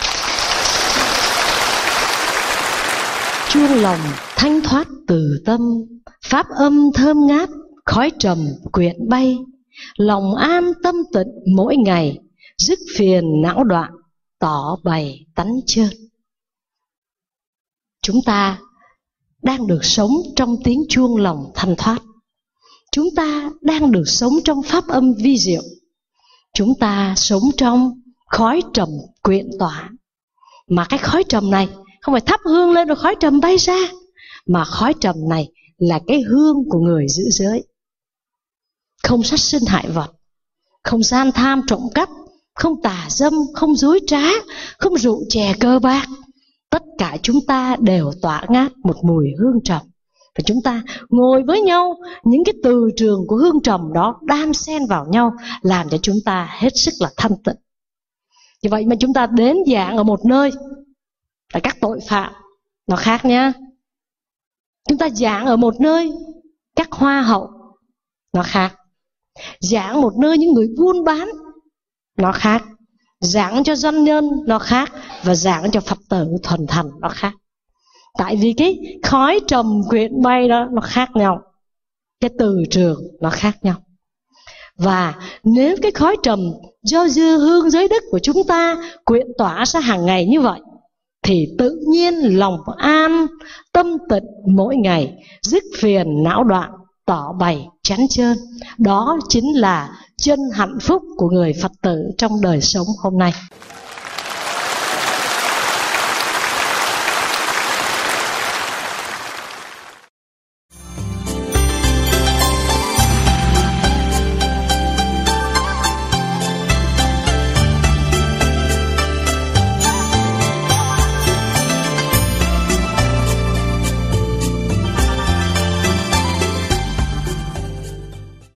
Chuông lòng thanh thoát từ tâm, pháp âm thơm ngát, khói trầm quyện bay. Lòng an tâm tịnh mỗi ngày, dứt phiền não đoạn, tỏ bày tánh trơn. Chúng ta đang được sống trong tiếng chuông lòng thanh thoát. Chúng ta đang được sống trong pháp âm vi diệu. Chúng ta sống trong khói trầm quyện tỏa. Mà cái khói trầm này không phải thắp hương lên rồi khói trầm bay ra, mà khói trầm này là cái hương của người giữ giới. Không sát sinh hại vật, không gian tham trộm cắp, không tà dâm, không dối trá, không rượu chè cờ bạc. Tất cả chúng ta đều tỏa ngát một mùi hương trầm. Và chúng ta ngồi với nhau, những cái từ trường của hương trầm đó đan xen vào nhau, làm cho chúng ta hết sức là thanh tịnh. Vì vậy mà chúng ta đến giảng ở một nơi là các tội phạm, nó khác nhá. Chúng ta giảng ở một nơi các hoa hậu, nó khác. Giảng một nơi những người buôn bán, nó khác. Giảng cho doanh nhân, nó khác. Và giảng cho Phật tử thuần thành, nó khác. Tại vì cái khói trầm quyện bay đó nó khác nhau, cái từ trường nó khác nhau. Và nếu cái khói trầm do dư hương giới đức của chúng ta quyện tỏa ra hàng ngày như vậy, thì tự nhiên lòng an, tâm tịnh mỗi ngày, dứt phiền não đoạn, tỏ bày chánh chơn. Đó chính là chân hạnh phúc của người Phật tử trong đời sống hôm nay.